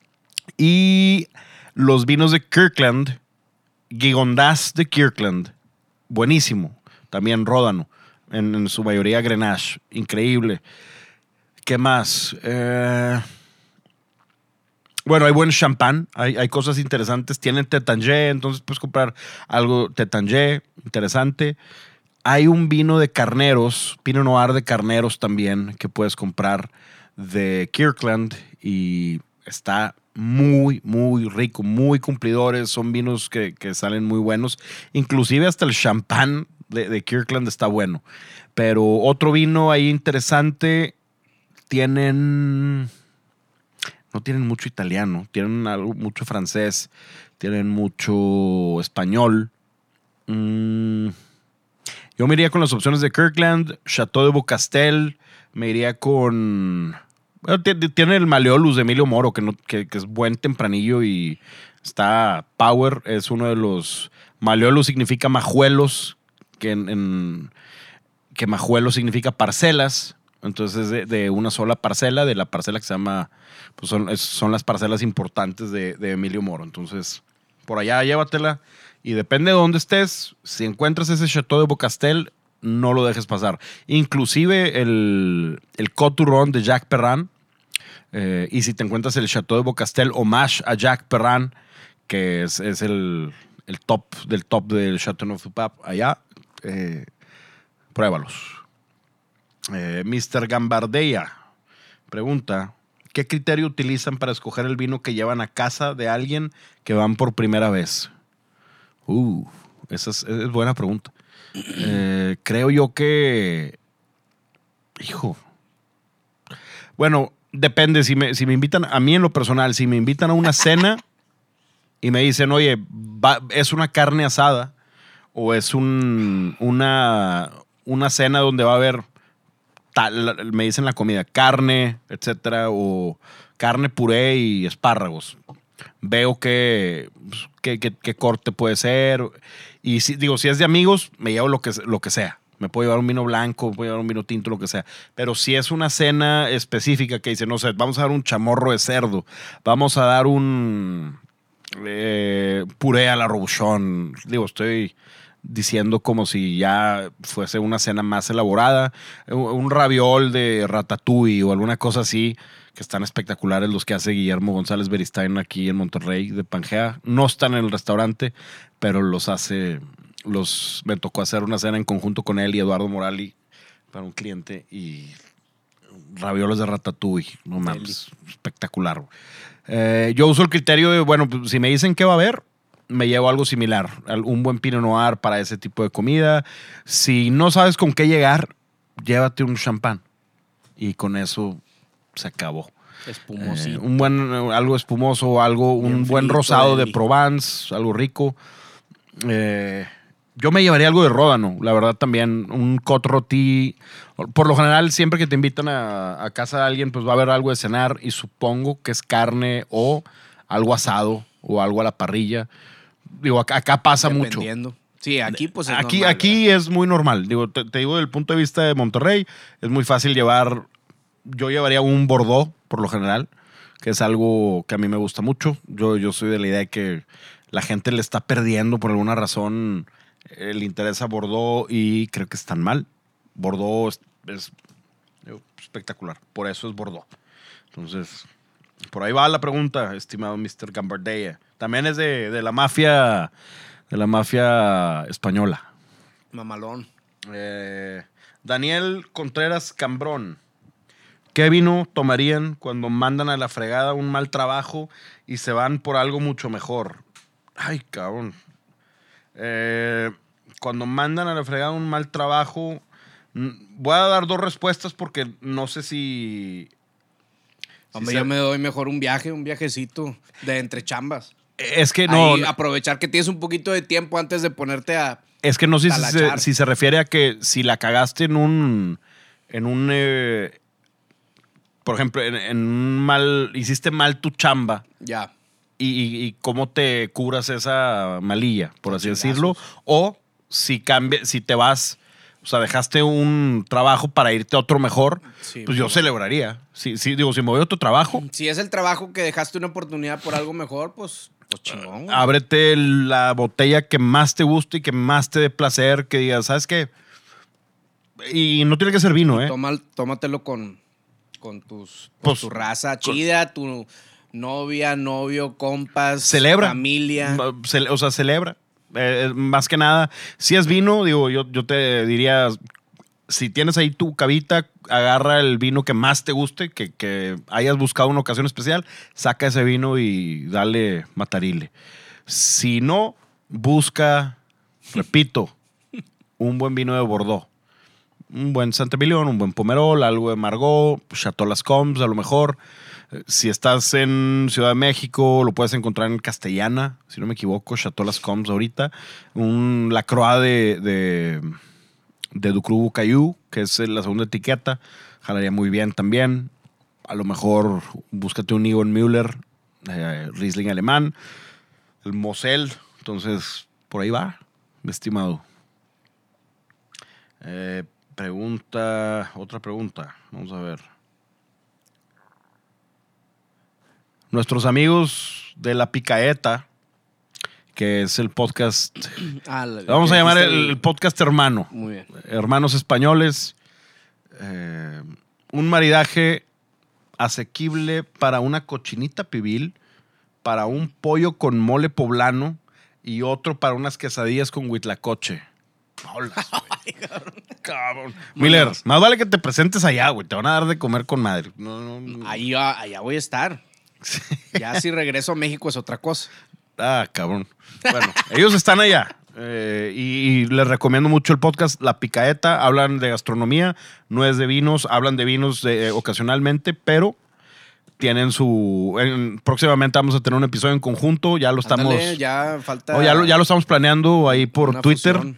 Y los vinos de Kirkland, Gigondas de Kirkland, buenísimo. También Ródano, en, en su mayoría Grenache, increíble. ¿Qué más? Eh, bueno, hay buen champán, hay, hay cosas interesantes. Tienen Tétanger, entonces puedes comprar algo Tétanger, interesante. Hay un vino de carneros, Pinot Noir de carneros también, que puedes comprar de Kirkland y está muy, muy rico, muy cumplidores. Son vinos que, que salen muy buenos. Inclusive hasta el champán de, de Kirkland está bueno. Pero otro vino ahí interesante, tienen... No tienen mucho italiano, tienen algo, mucho francés, tienen mucho español. Mm, yo me iría con las opciones de Kirkland, Chateau de Beaucastel, me iría con... Bueno, tiene el Malleolus de Emilio Moro, que, no, que, que es buen tempranillo y está power. Es uno de los... Malleolus significa majuelos, que, en, en, que majuelo significa parcelas. Entonces es de, de una sola parcela, de la parcela que se llama... Pues son, es, son las parcelas importantes de, de Emilio Moro. Entonces, por allá llévatela. Y depende de dónde estés, si encuentras ese Chateau de Beaucastel, no lo dejes pasar. Inclusive el, el Coturron de Jacques Perrin. Eh, y si te encuentras el Chateau de Beaucastel homage a Jacques Perrin, que es, es el, el top del top del Châteauneuf-du-Pape allá, eh, pruébalos. Eh, mister Gambardella pregunta: ¿qué criterio utilizan para escoger el vino que llevan a casa de alguien que van por primera vez? Uh, esa es, es buena pregunta. Eh, creo yo que... Hijo. Bueno, depende. Si me, si me invitan, a mí en lo personal, si me invitan a una cena y me dicen, oye, va, es una carne asada o es un, una, una cena donde va a haber... Tal, me dicen la comida, carne, etcétera, o carne, puré y espárragos. Veo que, que, que, que corte puede ser. Y si, digo, si es de amigos, me llevo lo que, lo que sea. Me puedo llevar un vino blanco, me puedo llevar un vino tinto, lo que sea. Pero si es una cena específica que dice, no sé, vamos a dar un chamorro de cerdo, vamos a dar un eh, puré a la robuchón. Digo, estoy... diciendo como si ya fuese una cena más elaborada, un raviol de ratatouille o alguna cosa así, que están espectaculares los que hace Guillermo González Beristain aquí en Monterrey de Pangea. No están en el restaurante, pero los hace, los me tocó hacer una cena en conjunto con él y Eduardo Morali para un cliente y ravioles de ratatouille, no mames, espectacular. Eh, yo uso el criterio de, bueno, pues, si me dicen qué va a haber, me llevo algo similar, un buen Pinot Noir para ese tipo de comida. Si no sabes con qué llegar, llévate un champán y con eso se acabó. Espumosito. Eh, un buen, algo espumoso, algo, Bien un buen frito, rosado de deli. Provence, algo rico. Eh, yo me llevaría algo de Ródano, la verdad también, un Côte Rôti. Por lo general, siempre que te invitan a, a casa de alguien, pues va a haber algo de cenar y supongo que es carne o algo asado o algo a la parrilla. Digo, acá, acá pasa mucho. Dependiendo. Sí, aquí pues es Aquí, normal, aquí es muy normal. Digo, te, te digo, desde el punto de vista de Monterrey, es muy fácil llevar. Yo llevaría un Bordeaux, por lo general, que es algo que a mí me gusta mucho. Yo, yo soy de la idea de que la gente le está perdiendo por alguna razón el interés a Bordeaux y creo que están mal. Bordeaux es, es digo, espectacular. Por eso es Bordeaux. Entonces, por ahí va la pregunta, estimado mister Gambardella. También es de, de la mafia, de la mafia española. Mamalón. Eh, Daniel Contreras Cambrón. ¿Qué vino tomarían cuando mandan a la fregada un mal trabajo y se van por algo mucho mejor? Ay, cabrón. Eh, cuando mandan a la fregada un mal trabajo, voy a dar dos respuestas porque no sé si... Hombre, Sí, yo se- me doy mejor un viaje, un viajecito de entre chambas. Es que no, Ahí, aprovechar que tienes un poquito de tiempo antes de ponerte a... es que no sé si se, talachar. si se refiere a que si la cagaste en un, en un, eh, por ejemplo, en, en un mal, hiciste mal tu chamba Ya. y, y- y cómo te curas esa malilla, por así Chingazos. decirlo, o si cambia, si te vas, o sea, dejaste un trabajo para irte a otro mejor, Sí, pues yo pues, celebraría. Sí, sí, digo, si me voy a otro trabajo, Si es el trabajo que dejaste una oportunidad por algo mejor, pues, pues chingón. güey. ábrete la botella que más te guste y que más te dé placer, que digas, ¿sabes qué? Y no tiene que ser vino, ¿eh? Toma- tómatelo con, con tus, Pues, pues, tu raza chida, tu novia, novio, compas, Celebra. familia. Ma- ce- O sea, celebra. Eh, eh, más que nada, si es vino, digo, yo, yo te diría, si tienes ahí tu cabita, agarra el vino que más te guste, que, que hayas buscado una ocasión especial, saca ese vino y dale matarile. Si no, busca, repito, un buen vino de Bordeaux. Un buen Saint-Emilion, un buen Pomerol, algo de Margaux, Chateau Las Combes, a lo mejor. Eh, Si estás en Ciudad de México, lo puedes encontrar en Castellana, si no me equivoco, Chateau Las Combes ahorita. Un Lacroix de, de, de Ducru Caillou, que es la segunda etiqueta, jalaría muy bien también. A lo mejor búscate un Egon Müller, eh, Riesling alemán, el Mosel. Entonces, por ahí va, mi estimado. Eh, pregunta, otra pregunta. Vamos a ver. Nuestros amigos de La Picaeta, que es el podcast, Ah, la- le vamos que a llamar dijiste el, el podcast hermano. Muy bien. Hermanos españoles. eh, un maridaje asequible para una cochinita pibil, para un pollo con mole poblano y otro para unas quesadillas con huitlacoche. Hola, güey. Cabrón. Miller, más vale que te presentes allá, güey. Te van a dar de comer con madre. No, no, no. Ahí, ah, allá voy a estar. Ya si regreso a México es otra cosa. Ah, cabrón. Bueno, ellos están allá. eh, y, y les recomiendo mucho el podcast La Picaeta. Hablan de gastronomía, no es de vinos. Hablan de vinos de- eh, ocasionalmente, pero tienen su... en- próximamente vamos a tener un episodio en conjunto. Ya lo estamos... Ándale, ya falta. no, ya, lo, ya lo estamos planeando ahí por una Twitter. fusión.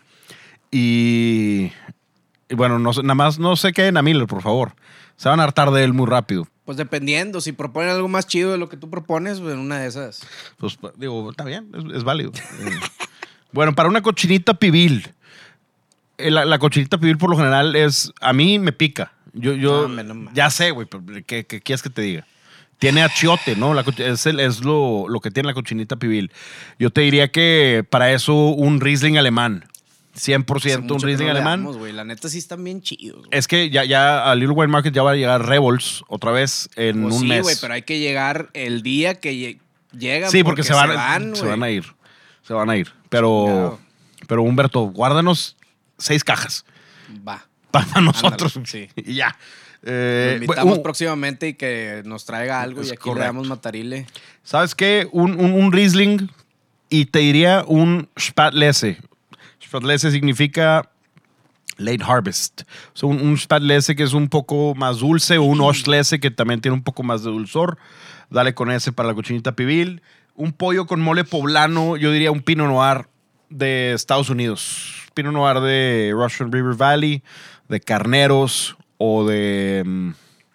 Y, y bueno, no, sé- nada más no se queden a Miller, por favor. Se van a hartar de él muy rápido. Pues dependiendo, si proponen algo más chido de lo que tú propones, pues en una de esas. Pues digo, está bien, es, es válido. Eh, bueno, para una cochinita pibil, eh, la, la cochinita pibil por lo general es, a mí me pica. Yo, yo No, hombre, no mames. ya sé, güey, pero ¿qué, qué quieres que te diga? Tiene achiote, ¿no? La, co- es el- es lo, lo que tiene la cochinita pibil. Yo te diría que para eso un Riesling alemán. cien por Hace ciento un mucho que Riesling no le alemán. damos, güey. La neta sí están bien chidos. güey. Es que ya, ya a Little Wine Market ya va a llegar Revolts otra vez en Pues un sí, mes. güey, pero hay que llegar el día que lle- llegan. Sí, porque, se van, se van, se güey. van a ir. Se van a ir. Pero, Chingado. pero Humberto, guárdanos seis cajas Va. para nosotros. sí. Y ya. Lo Eh, invitamos un- próximamente y que nos traiga algo Es y aquí correcto. le damos matarile. ¿Sabes qué? Un, un, un Riesling y te diría un Spätlese. Spätlese significa late harvest. O sea, un, un Spätlese que es un poco más dulce o un Ostlese que también tiene un poco más de dulzor. Dale con ese para la cochinita pibil. Un pollo con mole poblano, yo diría un Pinot Noir de Estados Unidos. Pinot Noir de Russian River Valley, de Carneros o de... mm,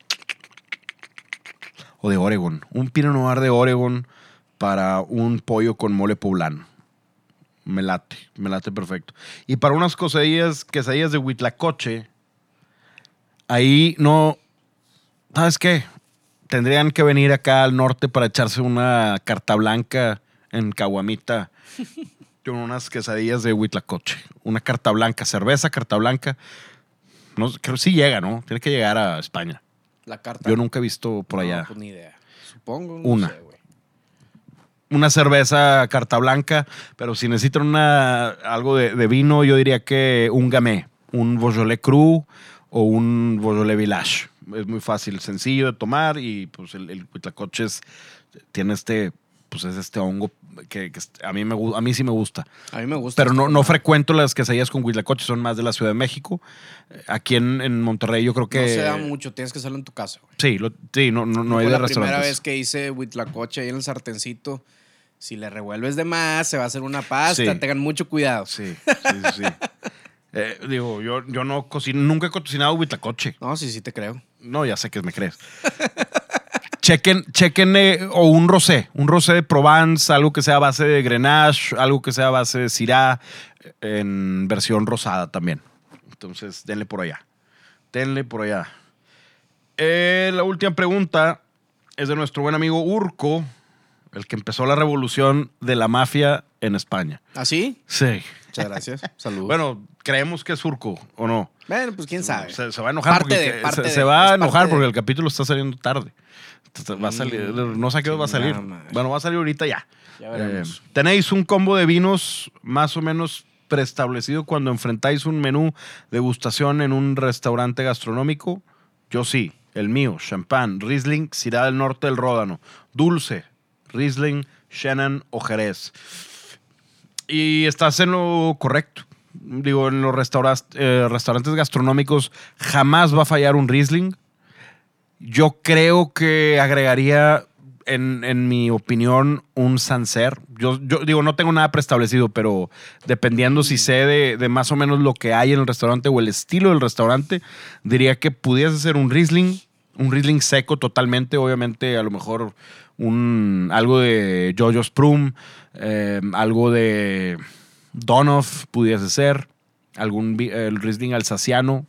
o de Oregon. Un Pinot Noir de Oregon para un pollo con mole poblano. Me late, me late perfecto. Y para unas quesadillas, quesadillas de huitlacoche, ahí no... ¿Sabes qué? Tendrían que venir acá al norte para echarse una carta blanca en Caguamita con unas quesadillas de huitlacoche. Una carta blanca, cerveza, carta blanca. No, creo que sí llega, ¿no? Tiene que llegar a España. La carta. Yo nunca he visto por allá. No, pues ni idea. Supongo. No Una. sé, güey. Una cerveza carta blanca, pero si necesitan una, algo de, de vino, yo diría que un Gamay, un Beaujolais Cru o un Beaujolais Village. Es muy fácil, sencillo de tomar y pues el, el huitlacoche es- tiene este, pues es este hongo que, que a, mí me, gu- a mí sí me gusta. A mí me gusta. Pero no, esto, no frecuento las quesadillas con huitlacoche, son más de la Ciudad de México. Eh, Aquí en, en Monterrey yo creo que... No se da mucho, tienes que hacerlo en tu casa, güey. Sí, lo- sí no, no, no hay Fue de la primera restaurantes. vez que hice huitlacoche ahí en el sartencito. Si le revuelves de más, se va a hacer una pasta. Sí. Tengan mucho cuidado. Sí, sí, sí. Eh, digo, yo, yo no cocino, nunca he cocinado huitlacoche. No, sí, sí te creo. No, ya sé que me crees. chequen, chequen eh, o un rosé, un rosé de Provence, algo que sea a base de Grenache, algo que sea a base de Syrah, en versión rosada también. Entonces, denle por allá. Denle por allá. Eh, la última pregunta es de nuestro buen amigo Urco, el que empezó la revolución de la mafia en España. ¿Ah, sí? Sí. Muchas gracias. Saludos. Bueno, creemos que es Urco, ¿o no? Bueno, pues quién sabe. Se, se va a enojar Parte porque de, parte se, de, se va a es enojar parte porque de. el capítulo está saliendo tarde. Entonces, va a salir, no sé a qué hora va a salir. chingada madre. Bueno, va a salir ahorita ya. Ya veremos. Eh, tenéis un combo de vinos más o menos preestablecido cuando enfrentáis un menú degustación en un restaurante gastronómico. Yo sí, el mío, champán, Riesling, Syrah del Norte del Ródano, dulce, Riesling, Chenin o Jerez. Y estás en lo correcto. Digo, en los restauras- eh, restaurantes gastronómicos jamás va a fallar un Riesling. Yo creo que agregaría, en, en mi opinión, un Sancerre. Yo, yo digo, no tengo nada preestablecido, pero dependiendo si sé de, de más o menos lo que hay en el restaurante o el estilo del restaurante, diría que pudiese ser un Riesling, un Riesling seco totalmente, obviamente a lo mejor un, algo de Jojo Sprum, eh, algo de Donoff pudiese ser, algún vi- el Riesling alsaciano,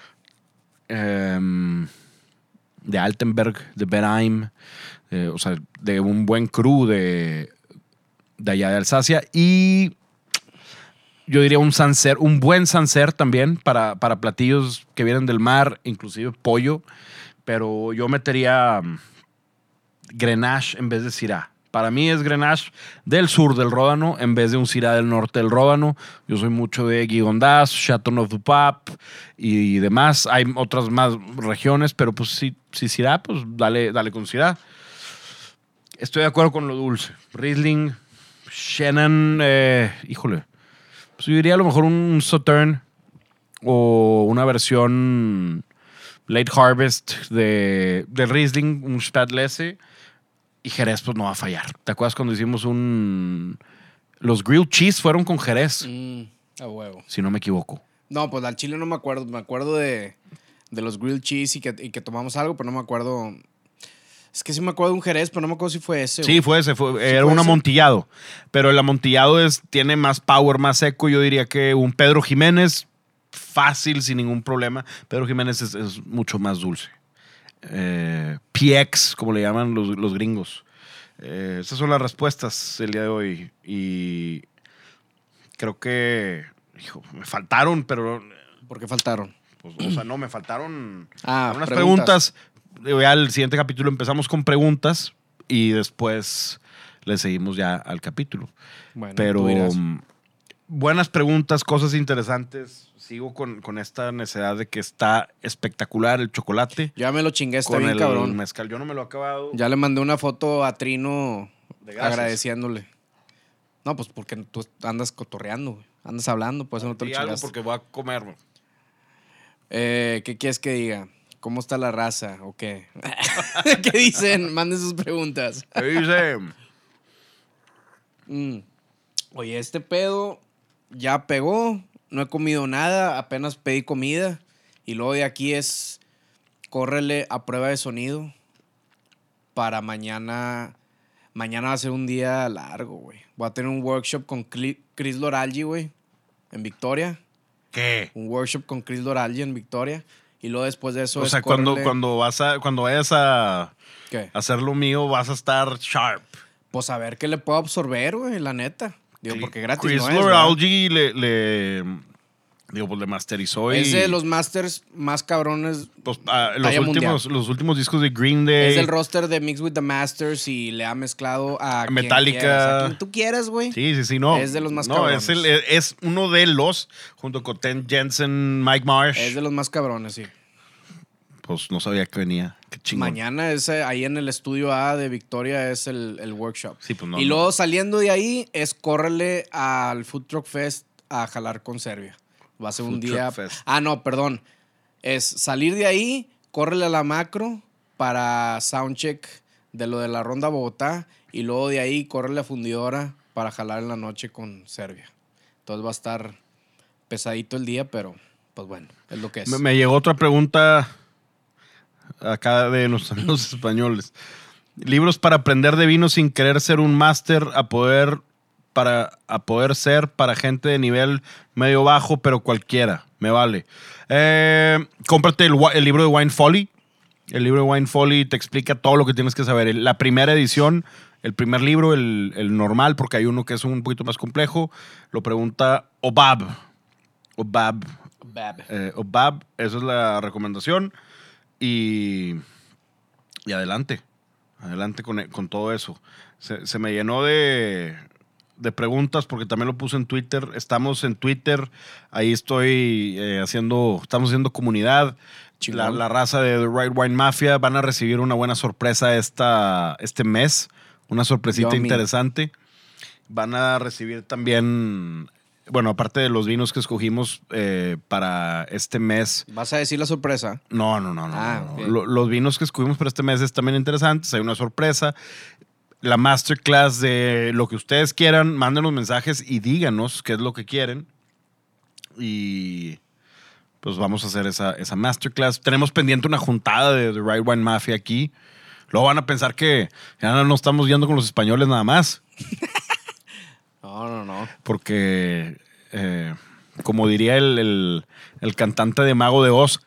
em, de Altenberg, de Benheim, eh, o sea, de un buen cru de, de allá de Alsacia. Y yo diría un Sancerre, un buen Sancerre también para, para platillos que vienen del mar, inclusive pollo. Pero yo metería um, Grenache en vez de Syrah. Para mí es Grenache del sur del Ródano en vez de un Syrah del norte del Ródano. Yo soy mucho de Gigondas, Châteauneuf-du-Pape y demás. Hay otras más regiones, pero pues si, si Syrah, pues dale, dale con Syrah. Estoy de acuerdo con lo dulce. Riesling, Chenin, eh, híjole. Pues yo diría a lo mejor un Sautern o una versión Late Harvest de, de Riesling, un Spätlese. Y Jerez, pues no va a fallar. ¿Te acuerdas cuando hicimos un... Los grilled cheese fueron con Jerez, Mm, a huevo. si no me equivoco. No, pues al chile no me acuerdo. Me acuerdo de, de los grilled cheese y que, y que tomamos algo, pero no me acuerdo. Es que sí me acuerdo de un Jerez, pero no me acuerdo si fue ese. Sí, güey. fue ese. Fue, ¿Sí era fue un ese? amontillado. Pero el amontillado es, tiene más power, más seco. Yo diría que un Pedro Jiménez, fácil, sin ningún problema. Pedro Jiménez es, es mucho más dulce. Eh, P X, como le llaman los, los gringos. Eh, esas son las respuestas del día de hoy. Y creo que, hijo, me faltaron, pero, ¿Por qué faltaron? pues, o sea, no, me faltaron Ah, unas preguntas. preguntas. Digo, ya el siguiente capítulo empezamos con preguntas y después le seguimos ya al capítulo. Bueno, Pero tú dirás. mm, buenas preguntas, cosas interesantes. Sigo con, con esta necesidad de que está espectacular el chocolate. Ya me lo chingué, está con bien el cabrón. mezcal. Yo no me lo he acabado. Ya le mandé una foto a Trino De gracias. agradeciéndole. No, pues porque tú andas cotorreando, güey. Andas hablando, pues eso no te lo Di algo chingaste. porque voy a comer. Eh, ¿Qué quieres que diga? ¿Cómo está la raza o qué? ¿Qué dicen? Manden sus preguntas. ¿Qué dice? Mm. Oye, este pedo ya pegó. No he comido nada, apenas pedí comida. Y luego de aquí es córrele a prueba de sonido para mañana. Mañana va a ser un día largo, güey. Voy a tener un workshop con Cli- Chris Loralgi, güey, en Victoria. ¿Qué? Un workshop con Chris Loralgi en Victoria. Y luego después de eso O es sea, cuando, córrele- cuando, vas a, cuando vayas a ¿Qué? hacer lo mío, vas a estar sharp. Pues a ver qué le puedo absorber, güey, la neta. Digo, porque gratis Chris no es, ¿verdad? Loralgi le, le, digo, pues le masterizó y... Es de los masters más cabrones. pues, ah, los, talla últimos, los últimos discos de Green Day. Es del roster de Mix with the Masters y le ha mezclado a quien Metallica. quieras, a quien tú quieras, güey. Sí, sí, sí, no. Es de los más No, cabrones. es, el- es uno de los, junto con Ten Jensen, Mike Marsh. Es de los más cabrones, sí. Pues no sabía que venía. Qué chingón. Mañana es eh, ahí en el estudio A de Victoria es el, el workshop. Sí, pues no, y no. luego saliendo de ahí es córrele al Food Truck Fest a jalar con Serbia. Va a ser un Food día. Truck Fest. Ah, no, perdón. Es salir de ahí, córrele a la macro para soundcheck de lo de la ronda Bogotá y luego de ahí córrele a fundidora para jalar en la noche con Serbia. Entonces va a estar pesadito el día, pero pues bueno, es lo que es. Me, me llegó otra pregunta acá de nuestros amigos españoles. Libros para aprender de vino sin querer ser un máster a poder, para, a poder ser para gente de nivel medio bajo, pero cualquiera. Me vale. Eh, cómprate el, el libro de Wine Folly. El libro de Wine Folly te explica todo lo que tienes que saber. La primera edición, el primer libro, el, el normal, porque hay uno que es un poquito más complejo, lo pregunta Obab. Obab. Bab. Eh, Obab, esa es la recomendación. Y, y adelante. Adelante con, con todo eso. Se, se me llenó de, de preguntas porque también lo puse en Twitter. Estamos en Twitter. Ahí estoy eh, haciendo, estamos haciendo comunidad. La, la raza de The Right Wine Mafia van a recibir una buena sorpresa esta, este mes. Una sorpresita Yummy. interesante. Van a recibir también, bueno, aparte de los vinos que escogimos eh, para este mes. ¿Vas a decir la sorpresa? No, no, no, no. Ah, no. ok. Lo- los vinos que escogimos para este mes es también interesantes. Hay una sorpresa. La masterclass de lo que ustedes quieran, mándenos mensajes y díganos qué es lo que quieren. Y pues vamos a hacer esa, esa masterclass. Tenemos pendiente una juntada de The Right Wine Mafia aquí. Luego van a pensar que ya no estamos yendo con los españoles nada más. No, no, no. Porque, eh, como diría el, el, el cantante de Mago de Oz,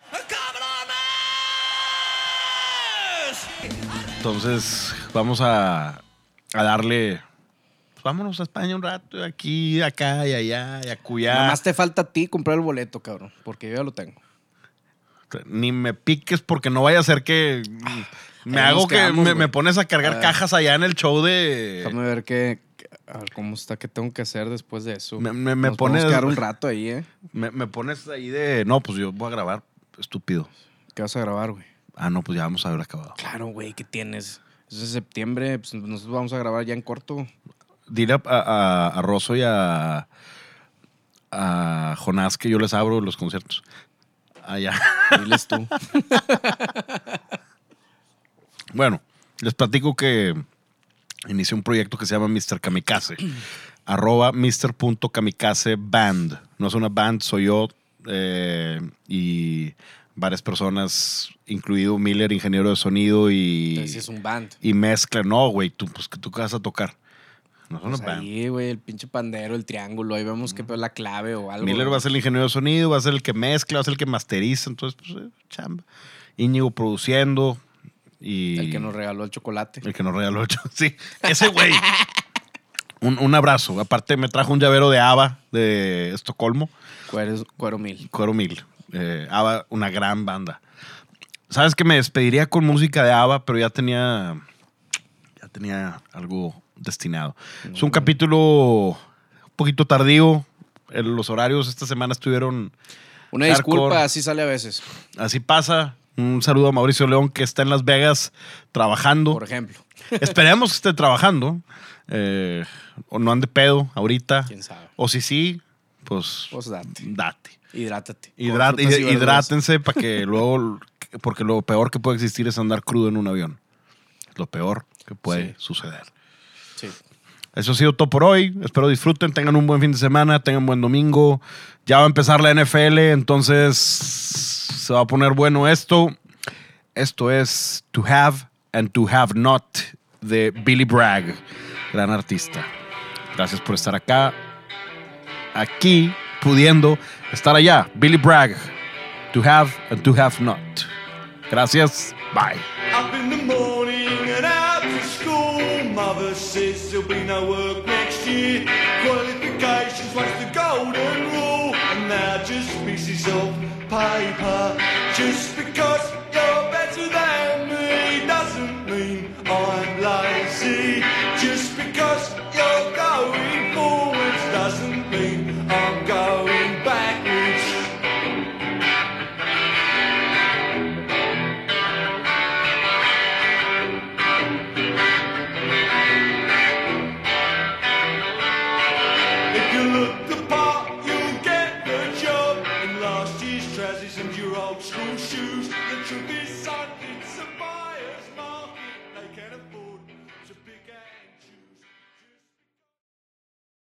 entonces vamos a, a darle, pues, vámonos a España un rato, aquí, acá y allá, y acullá. Nada más te falta a ti comprar el boleto, cabrón, porque yo ya lo tengo. Ni me piques porque no vaya a ser que me ahí nos hago que quedamos, me, güey. me pones a cargar Ah. cajas allá en el show de... Déjame ver qué, qué- a ver cómo está, qué tengo que hacer después de eso. Me- me- me Nos pones- podemos quedar un rato ahí, ¿eh? Me, me pones ahí de... No, pues yo voy a grabar, estúpido. ¿Qué vas a grabar, güey? Ah, no, pues ya vamos a haber acabado. Claro, güey, ¿qué tienes? Es de septiembre, pues nosotros vamos a grabar ya en corto. Dile a, a, a Rosso y a, a Jonás que yo les abro los conciertos. Allá. Diles tú. Bueno, les platico que inicié un proyecto que se llama mister Kamikaze. arroba mister.kamikaze band. No es una band, soy yo eh, y varias personas, incluido Miller, ingeniero de sonido y, Entonces sí es un band. y mezcla. No, güey, tú, pues, ¿tú qué vas a tocar? No es una Pues band. ahí, güey, el pinche pandero, el triángulo, ahí vemos que la clave o algo. Miller va a ser el ingeniero de sonido, va a ser el que mezcla, va a ser el que masteriza, entonces, pues, eh, chamba. Íñigo produciendo y... El que nos regaló el chocolate. El que nos regaló el cho- Sí, ese güey. un, un abrazo. Aparte me trajo un llavero de ABBA de Estocolmo, Cuero, cuero mil. Cuero Mil. Eh, ABBA, una gran banda. Sabes que me despediría con música de ABBA, pero ya tenía, ya tenía algo destinado. Es un capítulo un poquito tardío. El- Los horarios esta semana estuvieron... Una Hardcore. disculpa, así sale a veces, Así pasa. Un saludo a Mauricio León, que está en Las Vegas trabajando. por ejemplo. Esperemos que esté trabajando. eh, o no ande pedo ahorita. ¿Quién sabe? O si sí, pues, Pues date. date. Hidrátate. Hidra- Con frutas y hid- verduras. hidrátense para que luego, porque lo peor que puede existir es andar crudo en un avión. Lo peor que puede Sí. suceder. Sí. Eso ha sido todo por hoy. Espero disfruten, tengan un buen fin de semana, tengan buen domingo. Ya va a empezar la N F L, entonces se va a poner bueno esto. Esto es To Have and To Have Not de Billy Bragg, gran artista. Gracias por estar acá, aquí, pudiendo estar allá. Billy Bragg, To Have and To Have Not. Gracias, bye. Up in the morning and out to school. Mother says there'll be no work next year. Qualifications was the golden rule. And now just pieces of paper. Just because you're better than me doesn't mean I'm lazy. Just because you're going forwards doesn't mean I'm going backwards. and your old school shoes. The